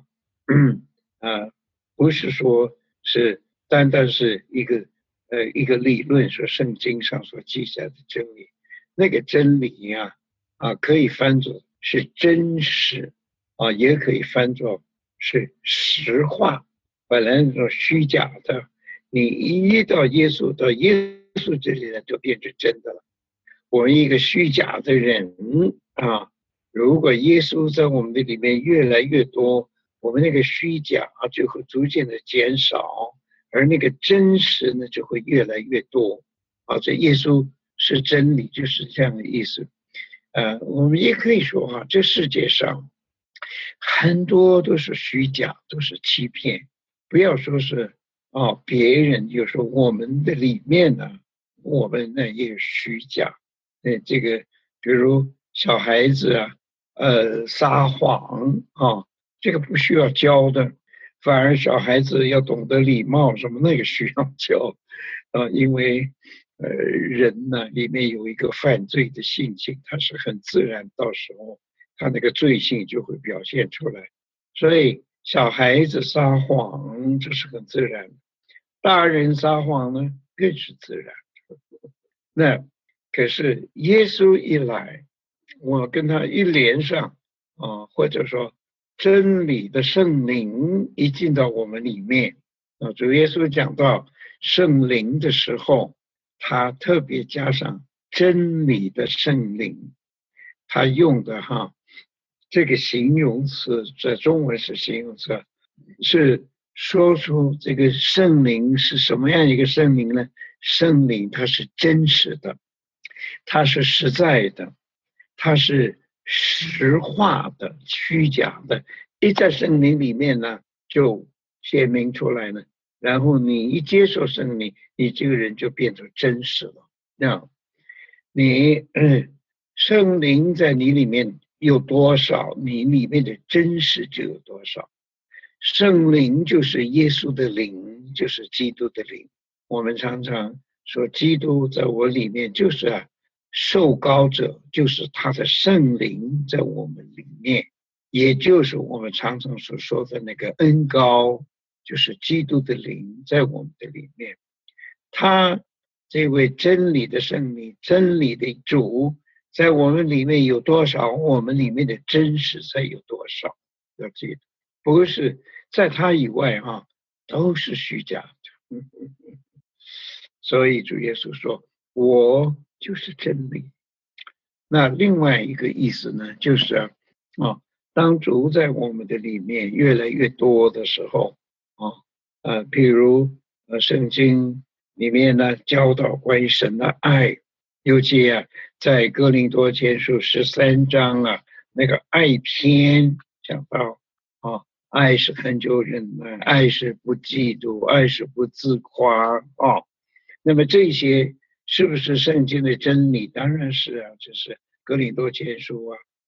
不是说是单单是一个理论，说圣经上所记载的真理，那个真理可以翻作是真实也可以翻作是实话。本来那种虚假的，你一遇到耶稣这里呢，就变成真的了。我们一个虚假的人如果耶稣在我们的里面越来越多，我们那个虚假就会逐渐的减少，而那个真实呢就会越来越多这耶稣是真理，就是这样的意思。我们也可以说这世界上很多都是虚假，都是欺骗。不要说是别人，就说我们的里面呢，我们呢也有虚假。这个比如小孩子撒谎这个不需要教的，反而小孩子要懂得礼貌什么，那个需要教因为人呢里面有一个犯罪的性情，它是很自然，到时候他那个罪性就会表现出来。所以小孩子撒谎这是很自然，大人撒谎呢更是自然。那可是耶稣一来，我跟他一连上或者说真理的圣灵一进到我们里面主耶稣讲到圣灵的时候，他特别加上真理的圣灵，他用的这个形容词在中文是形容词，是说出这个圣灵是什么样一个圣灵呢？圣灵它是真实的，它是实在的，它是实化的，虚假的，一在圣灵里面呢就显明出来了。然后你一接受圣灵，你这个人就变成真实了。那你圣灵在你里面有多少，你里面的真实就有多少。圣灵就是耶稣的灵，就是基督的灵。我们常常说基督在我里面，就是受膏者，就是他的圣灵在我们里面，也就是我们常常所说的那个恩膏，就是基督的灵在我们的里面。他这位真理的圣灵，真理的主在我们里面有多少，我们里面的真实才有多少。要记得，不是在他以外都是虚假的。所以主耶稣说我就是真理。那另外一个意思呢，就是当主在我们的里面越来越多的时候譬如圣经里面呢教导关于神的爱，尤其在哥林多前书13章那个爱篇讲到爱是恒久忍耐，爱是不嫉妒，爱是不自夸那么这些是不是圣经的真理？当然是这是哥林多前书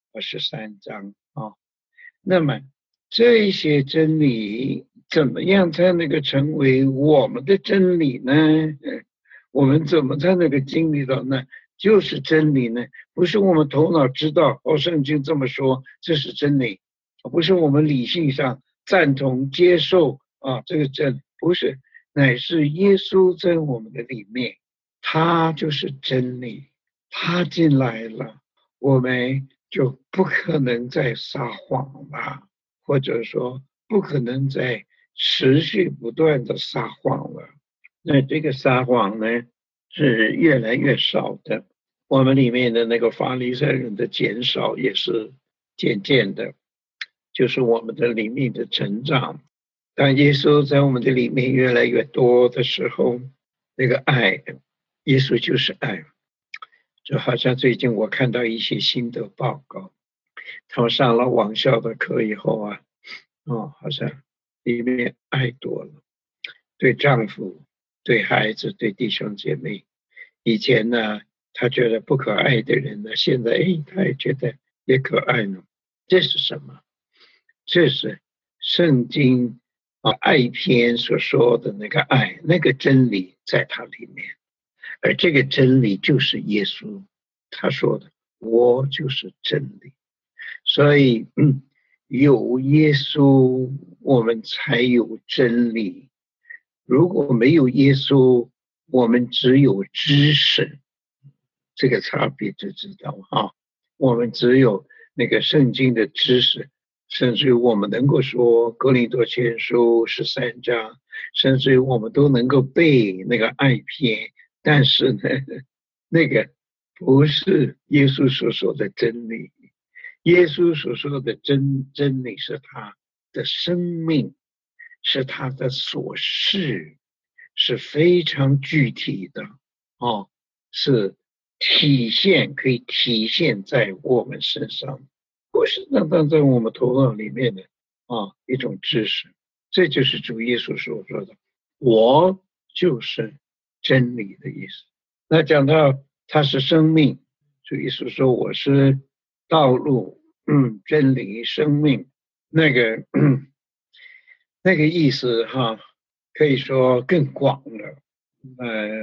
13章那么这些真理怎么样才能够成为我们的真理呢？我们怎么才能够经历到呢？就是真理呢，不是我们头脑知道圣经这么说这是真理，不是我们理性上赞同接受这个真理，不是，乃是耶稣在我们的里面，他就是真理，他进来了，我们就不可能再撒谎了，或者说不可能再持续不断的撒谎了。那这个撒谎呢是越来越少的，我们里面的那个法利赛人的减少也是渐渐的，就是我们的里面的成长。当耶稣在我们的里面越来越多的时候，那个爱，耶稣就是爱。就好像最近我看到一些心得报告，他们上了网校的课以后好像里面爱多了，对丈夫、对孩子、对弟兄姐妹。以前呢他觉得不可爱的人呢，现在他也觉得也可爱了。这是什么？这是圣经爱篇所说的那个爱，那个真理在它里面，而这个真理就是耶稣他说的我就是真理。所以有耶稣我们才有真理，如果没有耶稣我们只有知识，这个差别就知道我们只有那个圣经的知识，甚至于我们能够说哥林多前书13章，甚至于我们都能够背那个爱篇，但是呢那个不是耶稣所说的真理。耶稣所说的真理是他的生命，是他的所示，是非常具体的是可以体现在我们身上，不是单单在我们头脑里面的一种知识。这就是主耶稣所说的我就是真理的意思。那讲到他是生命，主耶稣说我是道路真理生命，那个意思可以说更广了。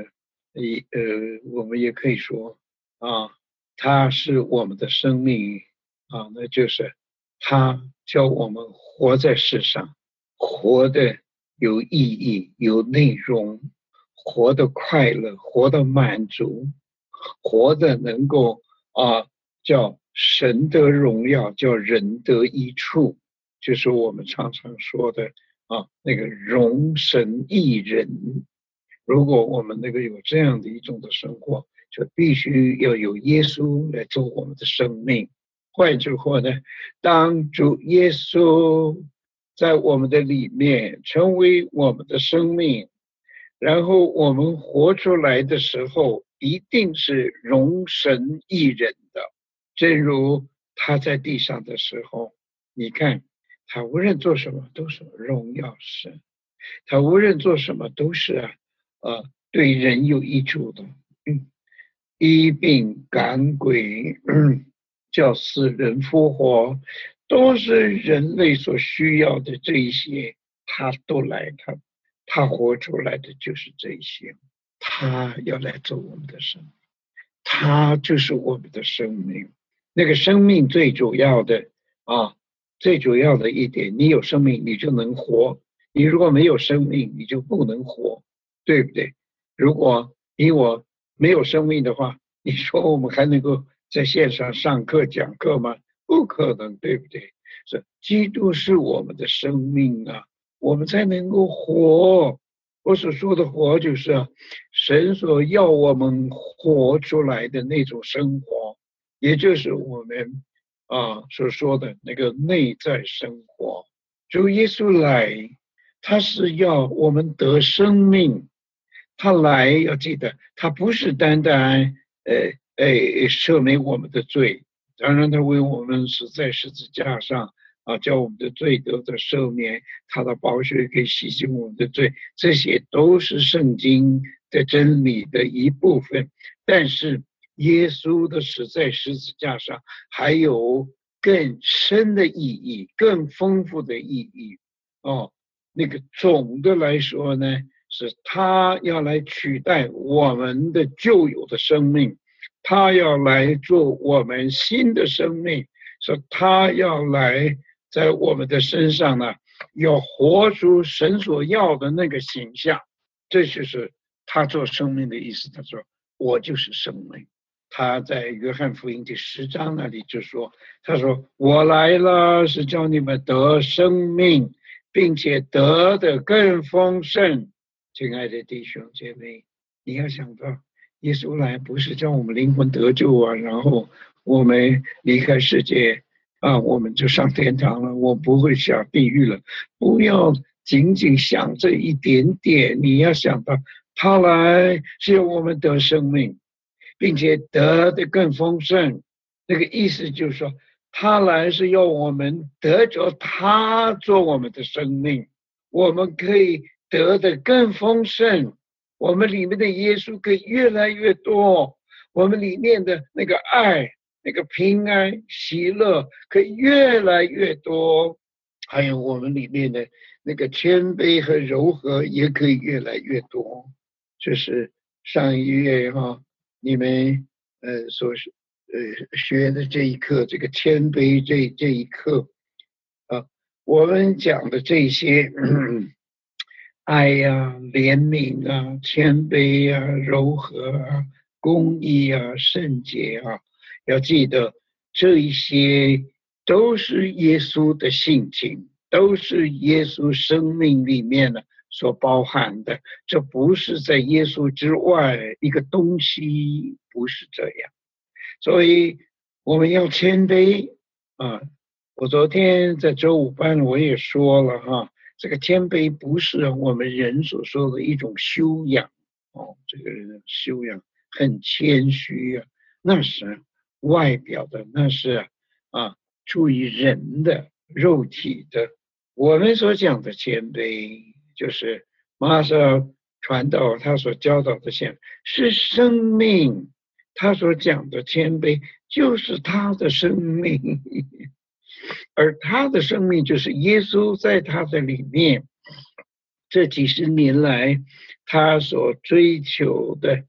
我们也可以说啊，他是我们的生命啊，那就是他叫我们活在世上，活得有意义、有内容，活得快乐，活得满足，活得能够叫神得荣耀，叫人得益处，就是我们常常说的那个容神益人。如果我们那个有这样的一种的生活，就必须要有耶稣来做我们的生命。换句话呢，当主耶稣在我们的里面成为我们的生命，然后我们活出来的时候，一定是容神益人的。正如他在地上的时候，你看他无论做什么都是荣耀神，他无论做什么都是对人有益处的，医病赶鬼，叫死人复活，都是人类所需要的这一些，他都来，他活出来的就是这一些，他要来做我们的生命，他就是我们的生命。那个生命最主要的最主要的一点，你有生命你就能活，你如果没有生命你就不能活，对不对？如果你我没有生命的话，你说我们还能够在线上上课讲课吗？不可能，对不对？是基督是我们的生命啊，我们才能够活。我所说的活，就是神所要我们活出来的那种生活，也就是我们所说的那个内在生活。主耶稣来，他是要我们得生命，他来要记得，他不是单单赦免我们的罪，当然他为我们死在十字架上叫我们的罪得的赦免，他的宝血可以洗净我们的罪，这些都是圣经的真理的一部分。但是耶稣的死在十字架上还有更深的意义，更丰富的意义那个总的来说呢，是他要来取代我们的旧有的生命，他要来做我们新的生命，是他要来在我们的身上呢，要活出神所要的那个形象。这就是他做生命的意思。他说我就是生命。他在约翰福音第10章那里就说，他说我来了是叫你们得生命，并且得的更丰盛。亲爱的弟兄姐妹，你要想到耶稣来不是叫我们灵魂得救然后我们离开世界我们就上天堂了，我不会下地狱了。不要仅仅想这一点点，你要想到他来是要我们得生命，并且得的更丰盛。那个意思就是说，他来是要我们得着他做我们的生命，我们可以得的更丰盛，我们里面的耶稣可以越来越多，我们里面的那个爱，那个平安喜乐可以越来越多，还有我们里面的那个谦卑和柔和也可以越来越多。这是上一月你们所学的这一课，这个谦卑这一课我们讲的这些爱怜悯谦卑柔和公义圣洁要记得这一些都是耶稣的性情，都是耶稣生命里面所包含的，这不是在耶稣之外一个东西，不是这样。所以我们要谦卑我昨天在周五班我也说了这个谦卑不是我们人所说的一种修养这个人的修养很谦虚那是外表的，那是出于人的肉体的。我们所讲的谦卑，就是马上传道他所教导的谦卑是生命，他所讲的谦卑就是他的生命而他的生命就是耶稣在他的里面，这几十年来他所追求的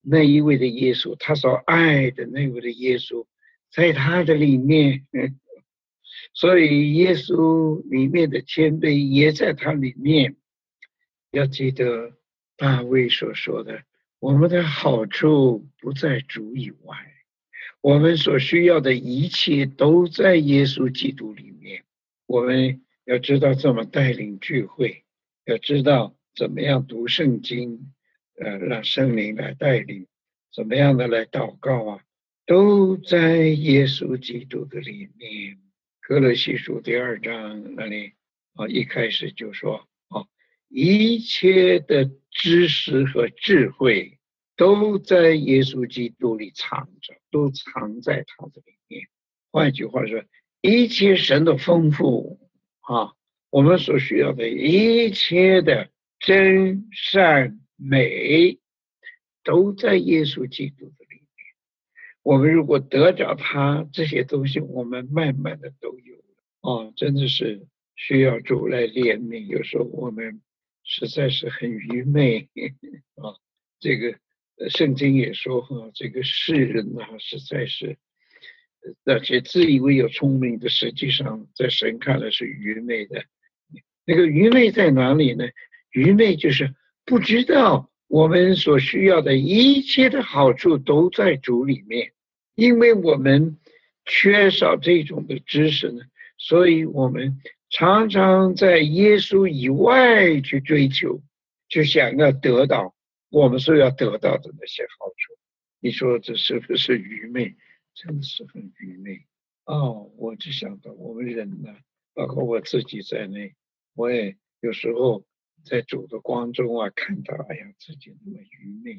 那一位的耶稣，他所爱的那位的耶稣，在他的里面，所以耶稣里面的谦卑也在他里面。要记得大卫所说的，我们的好处不在主以外，我们所需要的一切都在耶稣基督里面。我们要知道怎么带领聚会，要知道怎么样读圣经，让圣灵来带领，怎么样的来祷告啊，都在耶稣基督的里面。歌罗西书第2章那里一开始就说一切的知识和智慧都在耶稣基督里藏着，都藏在他的里面。换句话说，一切神的丰富我们所需要的一切的真善美都在耶稣基督的里面。我们如果得着他这些东西，我们慢慢的都有了真的是需要主来怜悯。有时候我们实在是很愚昧这个圣经也说这个世人实在是那些自以为有聪明的，实际上在神看来是愚昧的。那个愚昧在哪里呢？愚昧就是不知道我们所需要的一切的好处都在主里面。因为我们缺少这种的知识呢，所以我们常常在耶稣以外去追求，就想要得到我们所要得到的那些好处。你说这是不是愚昧？真的是很愚昧我只想到我们人呢，包括我自己在内，我也有时候在主的光中看到哎呀自己那么愚昧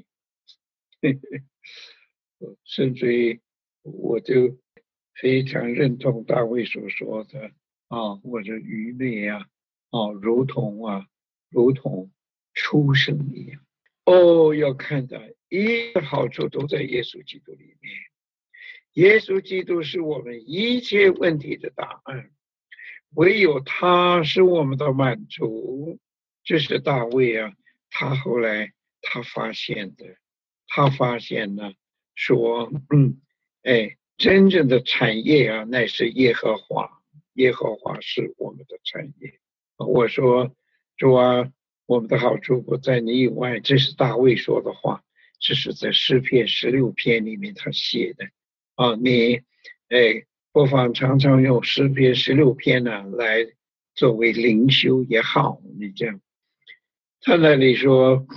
甚至于我就非常认同大卫所说的我的愚昧如同出生一样要看到一切好处都在耶稣基督里面。耶稣基督是我们一切问题的答案，唯有他是我们的满足。这是大卫他后来他发现了说真正的产业乃是耶和华，耶和华是我们的产业。我说主我们的好处不在你以外，这是大卫说的话，这是在诗篇16篇里面他写的你不妨常常用诗篇16篇来作为灵修也好。你这样他那里说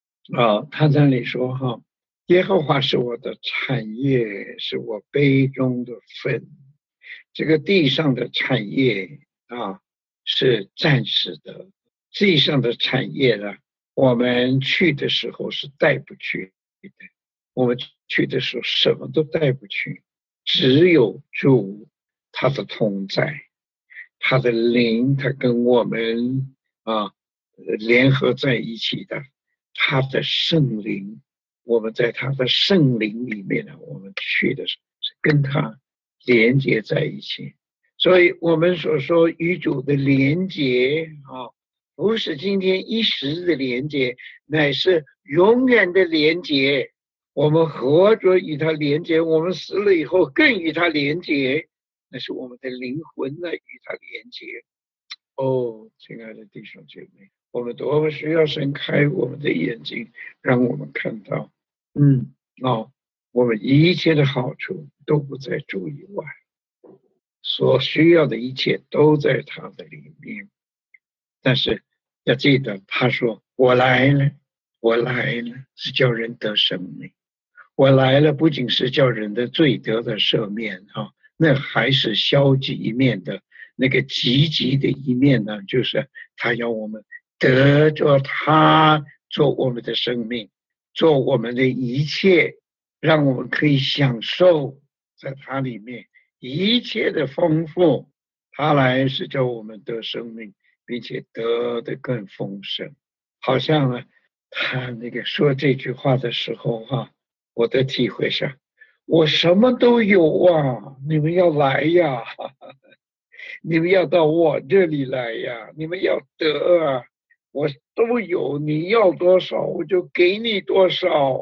耶和华是我的产业，是我杯中的分。这个地上的产业是暂时的，地上的产业呢，我们去的时候是带不去的，我们去的时候什么都带不去，只有主他的同在，他的灵，他跟我们联合在一起的，他的圣灵，我们在他的圣灵里面呢，我们去的是跟他连接在一起。所以我们所说与主的连接不是今天一时的连接，乃是永远的连接。我们活着与他连接，我们死了以后更与他连接，那是我们的灵魂与他连接。亲爱的弟兄姐妹，我们多么需要神开我们的眼睛，让我们看到我们一切的好处都不在主以外，所需要的一切都在他的里面。但是要记得他说我来了是叫人得生命，我来了不仅是叫人的罪得的赦免那还是消极一面的。那个积极的一面呢，就是他要我们得着他做我们的生命，做我们的一切，让我们可以享受在他里面一切的丰富。他来是叫我们得生命，并且得的更丰盛。好像呢，他那个说这句话的时候我的体会上，我什么都有你们要来呀你们要到我这里来呀，你们要得我都有，你要多少我就给你多少。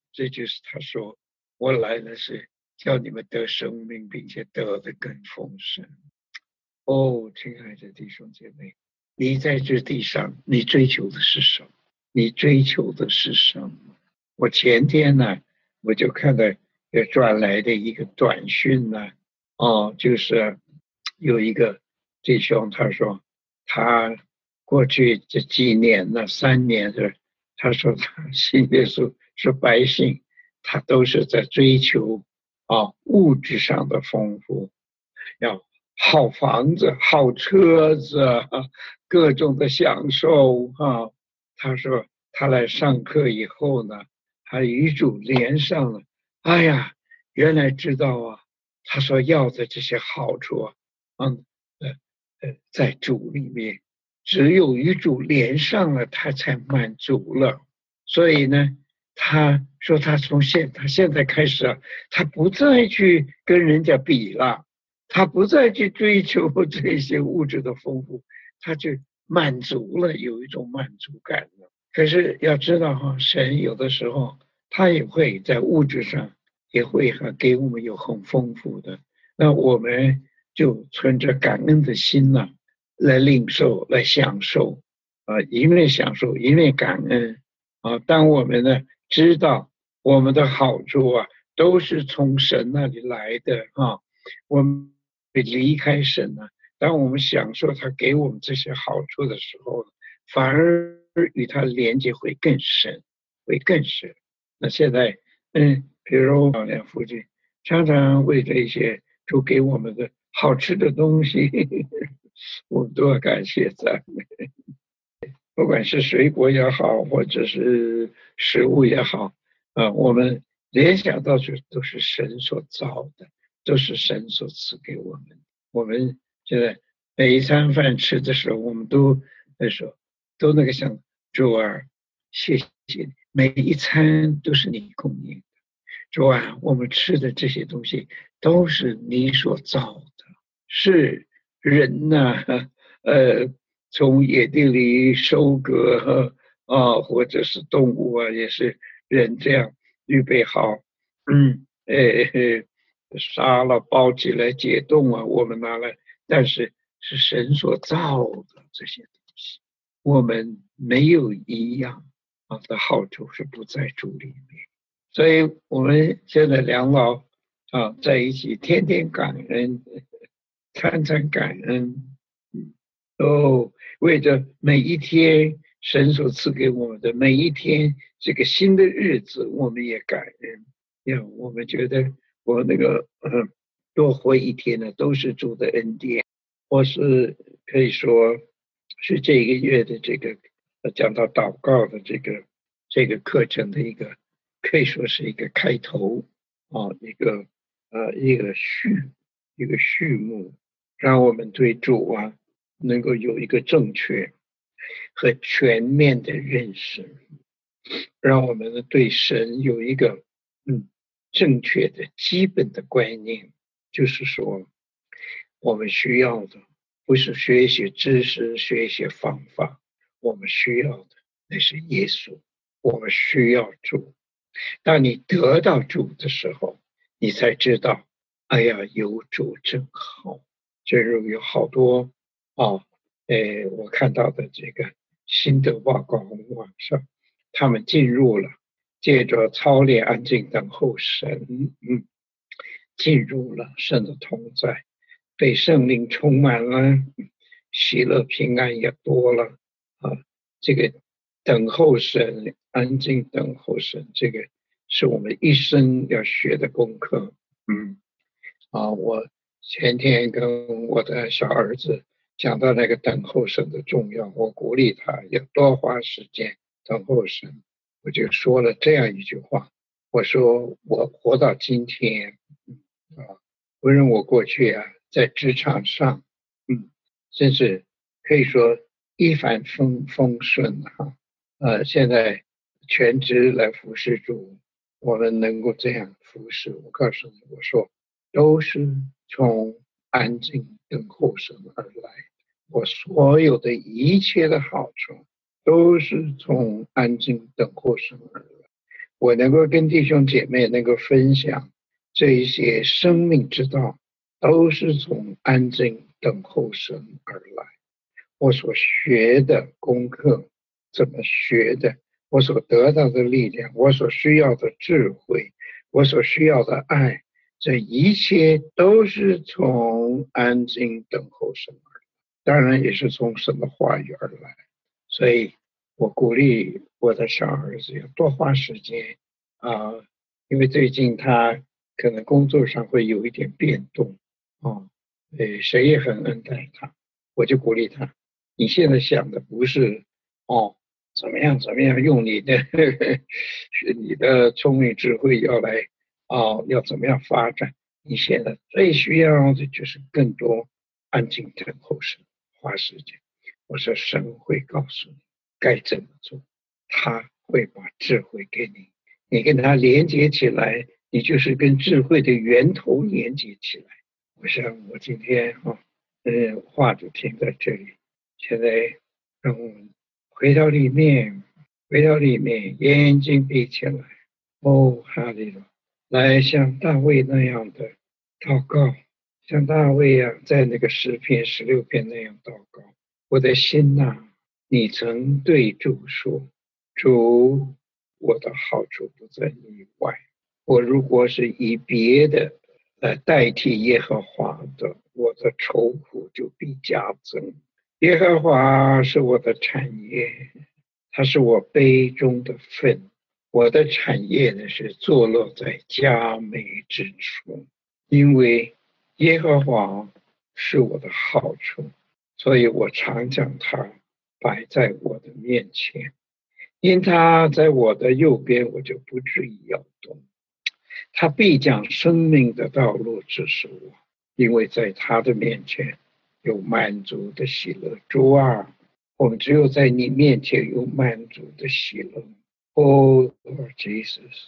这就是他说，我来的是叫你们得生命，并且得的更丰盛。哦，亲爱的弟兄姐妹，你在这地上，你追求的是什么？你追求的是什么？我前天呢，我就看到转来的一个短讯呢，就是有一个弟兄他说，他过去这几年呢，3年的，他说他信耶稣是百姓，他都是在追求物质上的丰富，要好房子、好车子，各种的享受他说他来上课以后呢，他与主连上了。哎呀，原来知道啊，他说要的这些好处在主里面，只有与主连上了，他才满足了。所以呢，他说他现在开始他不再去跟人家比了。他不再去追求这些物质的丰富，他就满足了，有一种满足感了。可是要知道神有的时候他也会在物质上也会给我们有很丰富的，那我们就存着感恩的心来领受，来享受一面享受一面感恩当我们呢知道我们的好处都是从神那里来的我们离开神当我们享受他给我们这些好处的时候，反而与他连接会更深，会更深。那现在比如老年附近常常为这些主给我们的好吃的东西我们都要感谢赞美，不管是水果也好，或者是食物也好我们联想到都是神所造的，都是神所赐给我们。我们现在每一餐饭吃的时候，我们都说都想主谢谢你，每一餐都是你供应的。主我们吃的这些东西都是你所造的，是人从野地里收割或者是动物也是人这样预备好杀了包起来解冻我们拿来，但是是神所造的这些东西，我们没有一样的好处是不在主里面。所以我们现在两老在一起天天感恩，餐餐感恩为着每一天神所赐给我们的每一天这个新的日子，我们也感恩。我们觉得我多活一天呢，都是主的恩典。或是可以说是这个月的这个讲到祷告的这个课程的可以说是一个开头一个序幕，让我们对主能够有一个正确和全面的认识，让我们对神有一个正确的基本的观念，就是说我们需要的不是学一些知识，学一些方法，我们需要的那是耶稣，我们需要主。当你得到主的时候，你才知道哎呀，有主真好。正如有好多我看到的这个新的报告网上，他们进入了借着操练安静等候神进入了神的同在，被圣灵充满了，喜乐平安也多了这个等候神，安静等候神，这个是我们一生要学的功课我前天跟我的小儿子讲到那个等候神的重要，我鼓励他要多花时间等候神。我就说了这样一句话，我说我活到今天无论我过去在职场上甚至可以说一帆风顺现在全职来服侍主，我们能够这样服侍，我告诉你，我说都是从安静等候神而来，我所有的一切的好处都是从安静等候神而来。 我能够跟弟兄姐妹能够分享这一些生命之道，都是从安静等候神而来。我所学的功课，怎么学的，我所得到的力量，我所需要的智慧，我所需要的爱，这一切都是从安静等候神而来，当然也是从神的话语而来。所以我鼓励我的小儿子要多花时间因为最近他可能工作上会有一点变动谁也很恩待他，我就鼓励他，你现在想的不是怎么样怎么样用你的你的聪明智慧要来要怎么样发展，你现在最需要的就是更多安静等候神，花时间。我说神会告诉你该怎么做，他会把智慧给你，你跟他连接起来，你就是跟智慧的源头连接起来。我想我今天话就停在这里，现在让我们回到里面，眼睛闭起来。哈利路亚，来像大卫那样的祷告，像大卫在那个诗篇16篇那样祷告。我的心你曾对主说，主，我的好处不在你以外。我如果是以别的代替耶和华的，我的愁苦就必加增。耶和华是我的产业，他是我杯中的分。我的产业呢是坐落在佳美之处，因为耶和华是我的好处，所以我常将他摆在我的面前。因他在我的右边，我就不至于摇动。他必将生命的道路指示我，因为在他的面前有满足的喜乐。主啊，我们只有在你面前有满足的喜乐。Oh Lord Jesus，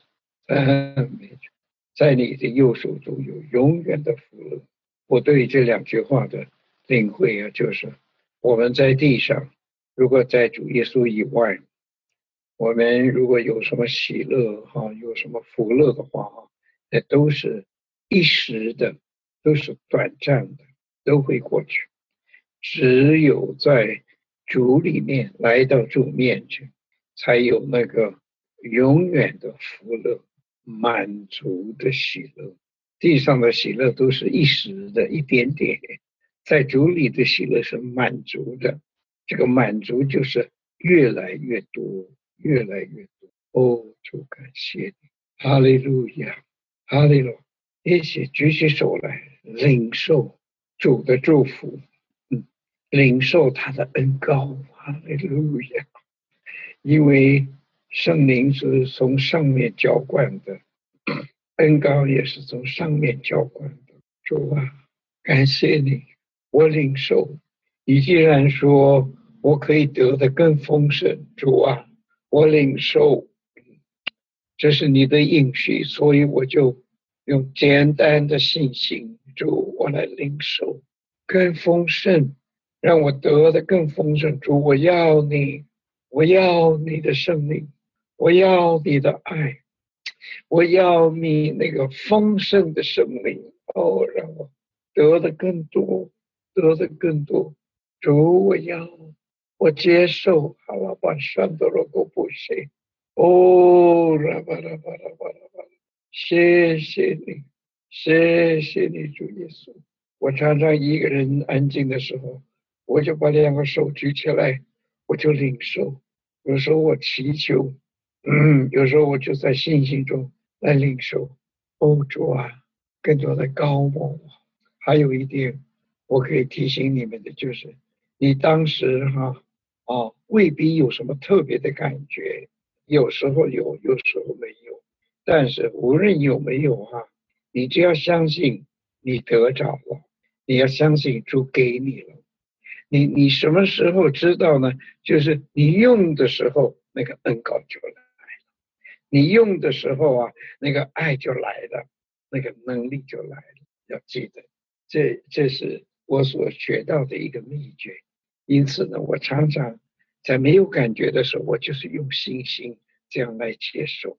在你的右手中有永远的福乐。我对这两句话的领会就是我们在地上，如果在主耶稣以外，我们如果有什么喜乐有什么福乐的话那都是一时的，都是短暂的，都会过去。只有在主里面，来到主面前，才有那个永远的福乐，满足的喜乐。地上的喜乐都是一时的，一点点，在主里的喜乐是满足的，这个满足就是越来越多，越来越多。主感谢你，哈利路亚，哈利路亚！一起举起手来，领受主的祝福，领受他的恩膏，哈利路亚！因为圣灵是从上面浇灌的，恩膏也是从上面浇灌的。主啊，感谢你，我领受。你既然说我可以得的更丰盛，主啊，我领受，这是你的应许，所以我就用简单的信心，主，我来领受更丰盛，让我得的更丰盛。主，我要你，我要你的生命，我要你的爱，我要你那个丰盛的生命。让我得的更多，得的更多。主，我要，我接受。好了，把山多了够不行。拉巴拉巴拉巴拉巴拉，谢谢你，谢谢你，主耶稣。我常常一个人安静的时候，我就把两个手举起来，我就领受。有时候我祈求，有时候我就在信心中来领受。主啊，更多的高我。还有一点，我可以提醒你们的就是，你当时未必有什么特别的感觉。有时候有，有时候没有，但是无论有没有你只要相信你得着了，你要相信主给你了。你什么时候知道呢？就是你用的时候，那个恩膏就来了；你用的时候那个爱就来了，那个能力就来了。要记得，这是我所学到的一个秘诀。因此呢，我常常在没有感觉的时候，我就是用信心这样来接受。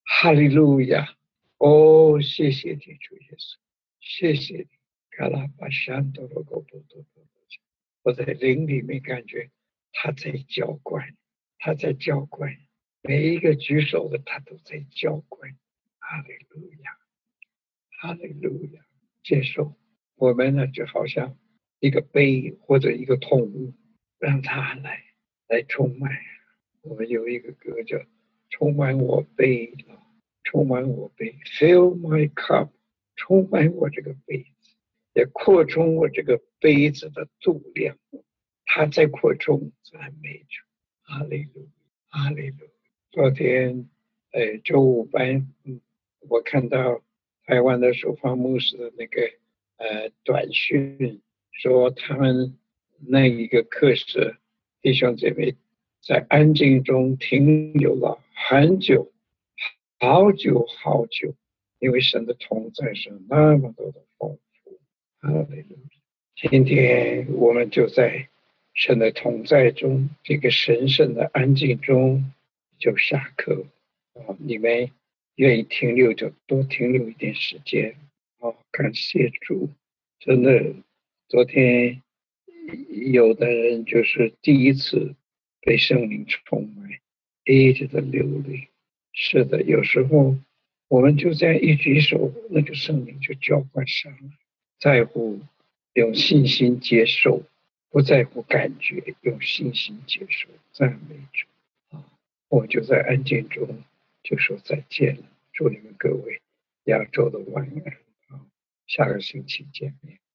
哈利路亚！哦，谢谢你，主耶稣，谢谢你。卡拉巴山多罗狗多多多，我在灵里面感觉他在浇灌，他在浇灌，每一个举手的他都在浇灌。哈利路亚，哈利路亚！接受我们呢，就好像一个杯或者一个动物，让它来充满。我们有一个歌叫“充满我杯”，充满我杯 ，Fill my cup，充满我这个杯子，也扩充我这个杯子的度量。它在扩充，赞美主，哈利路亚，哈利路亚。昨天，周五班，我看到台湾的守法牧师的那个短讯，说他们那一个课时弟兄姐妹在安静中停留了很久，好久好久，因为神的同在是那么多的丰富。哈利路亚！今天我们就在神的同在中，这个神圣的安静中就下课。你们愿意停留就多停留一点时间。感谢主，真的，昨天有的人就是第一次被圣灵充满，一直的流泪。是的，有时候我们就这样一举手，那个圣灵就浇灌上来。在乎用信心接受，不在乎感觉，用信心接受，赞美主。我就在安静中就说再见了，祝你们各位亚洲的晚安。下个星期见面。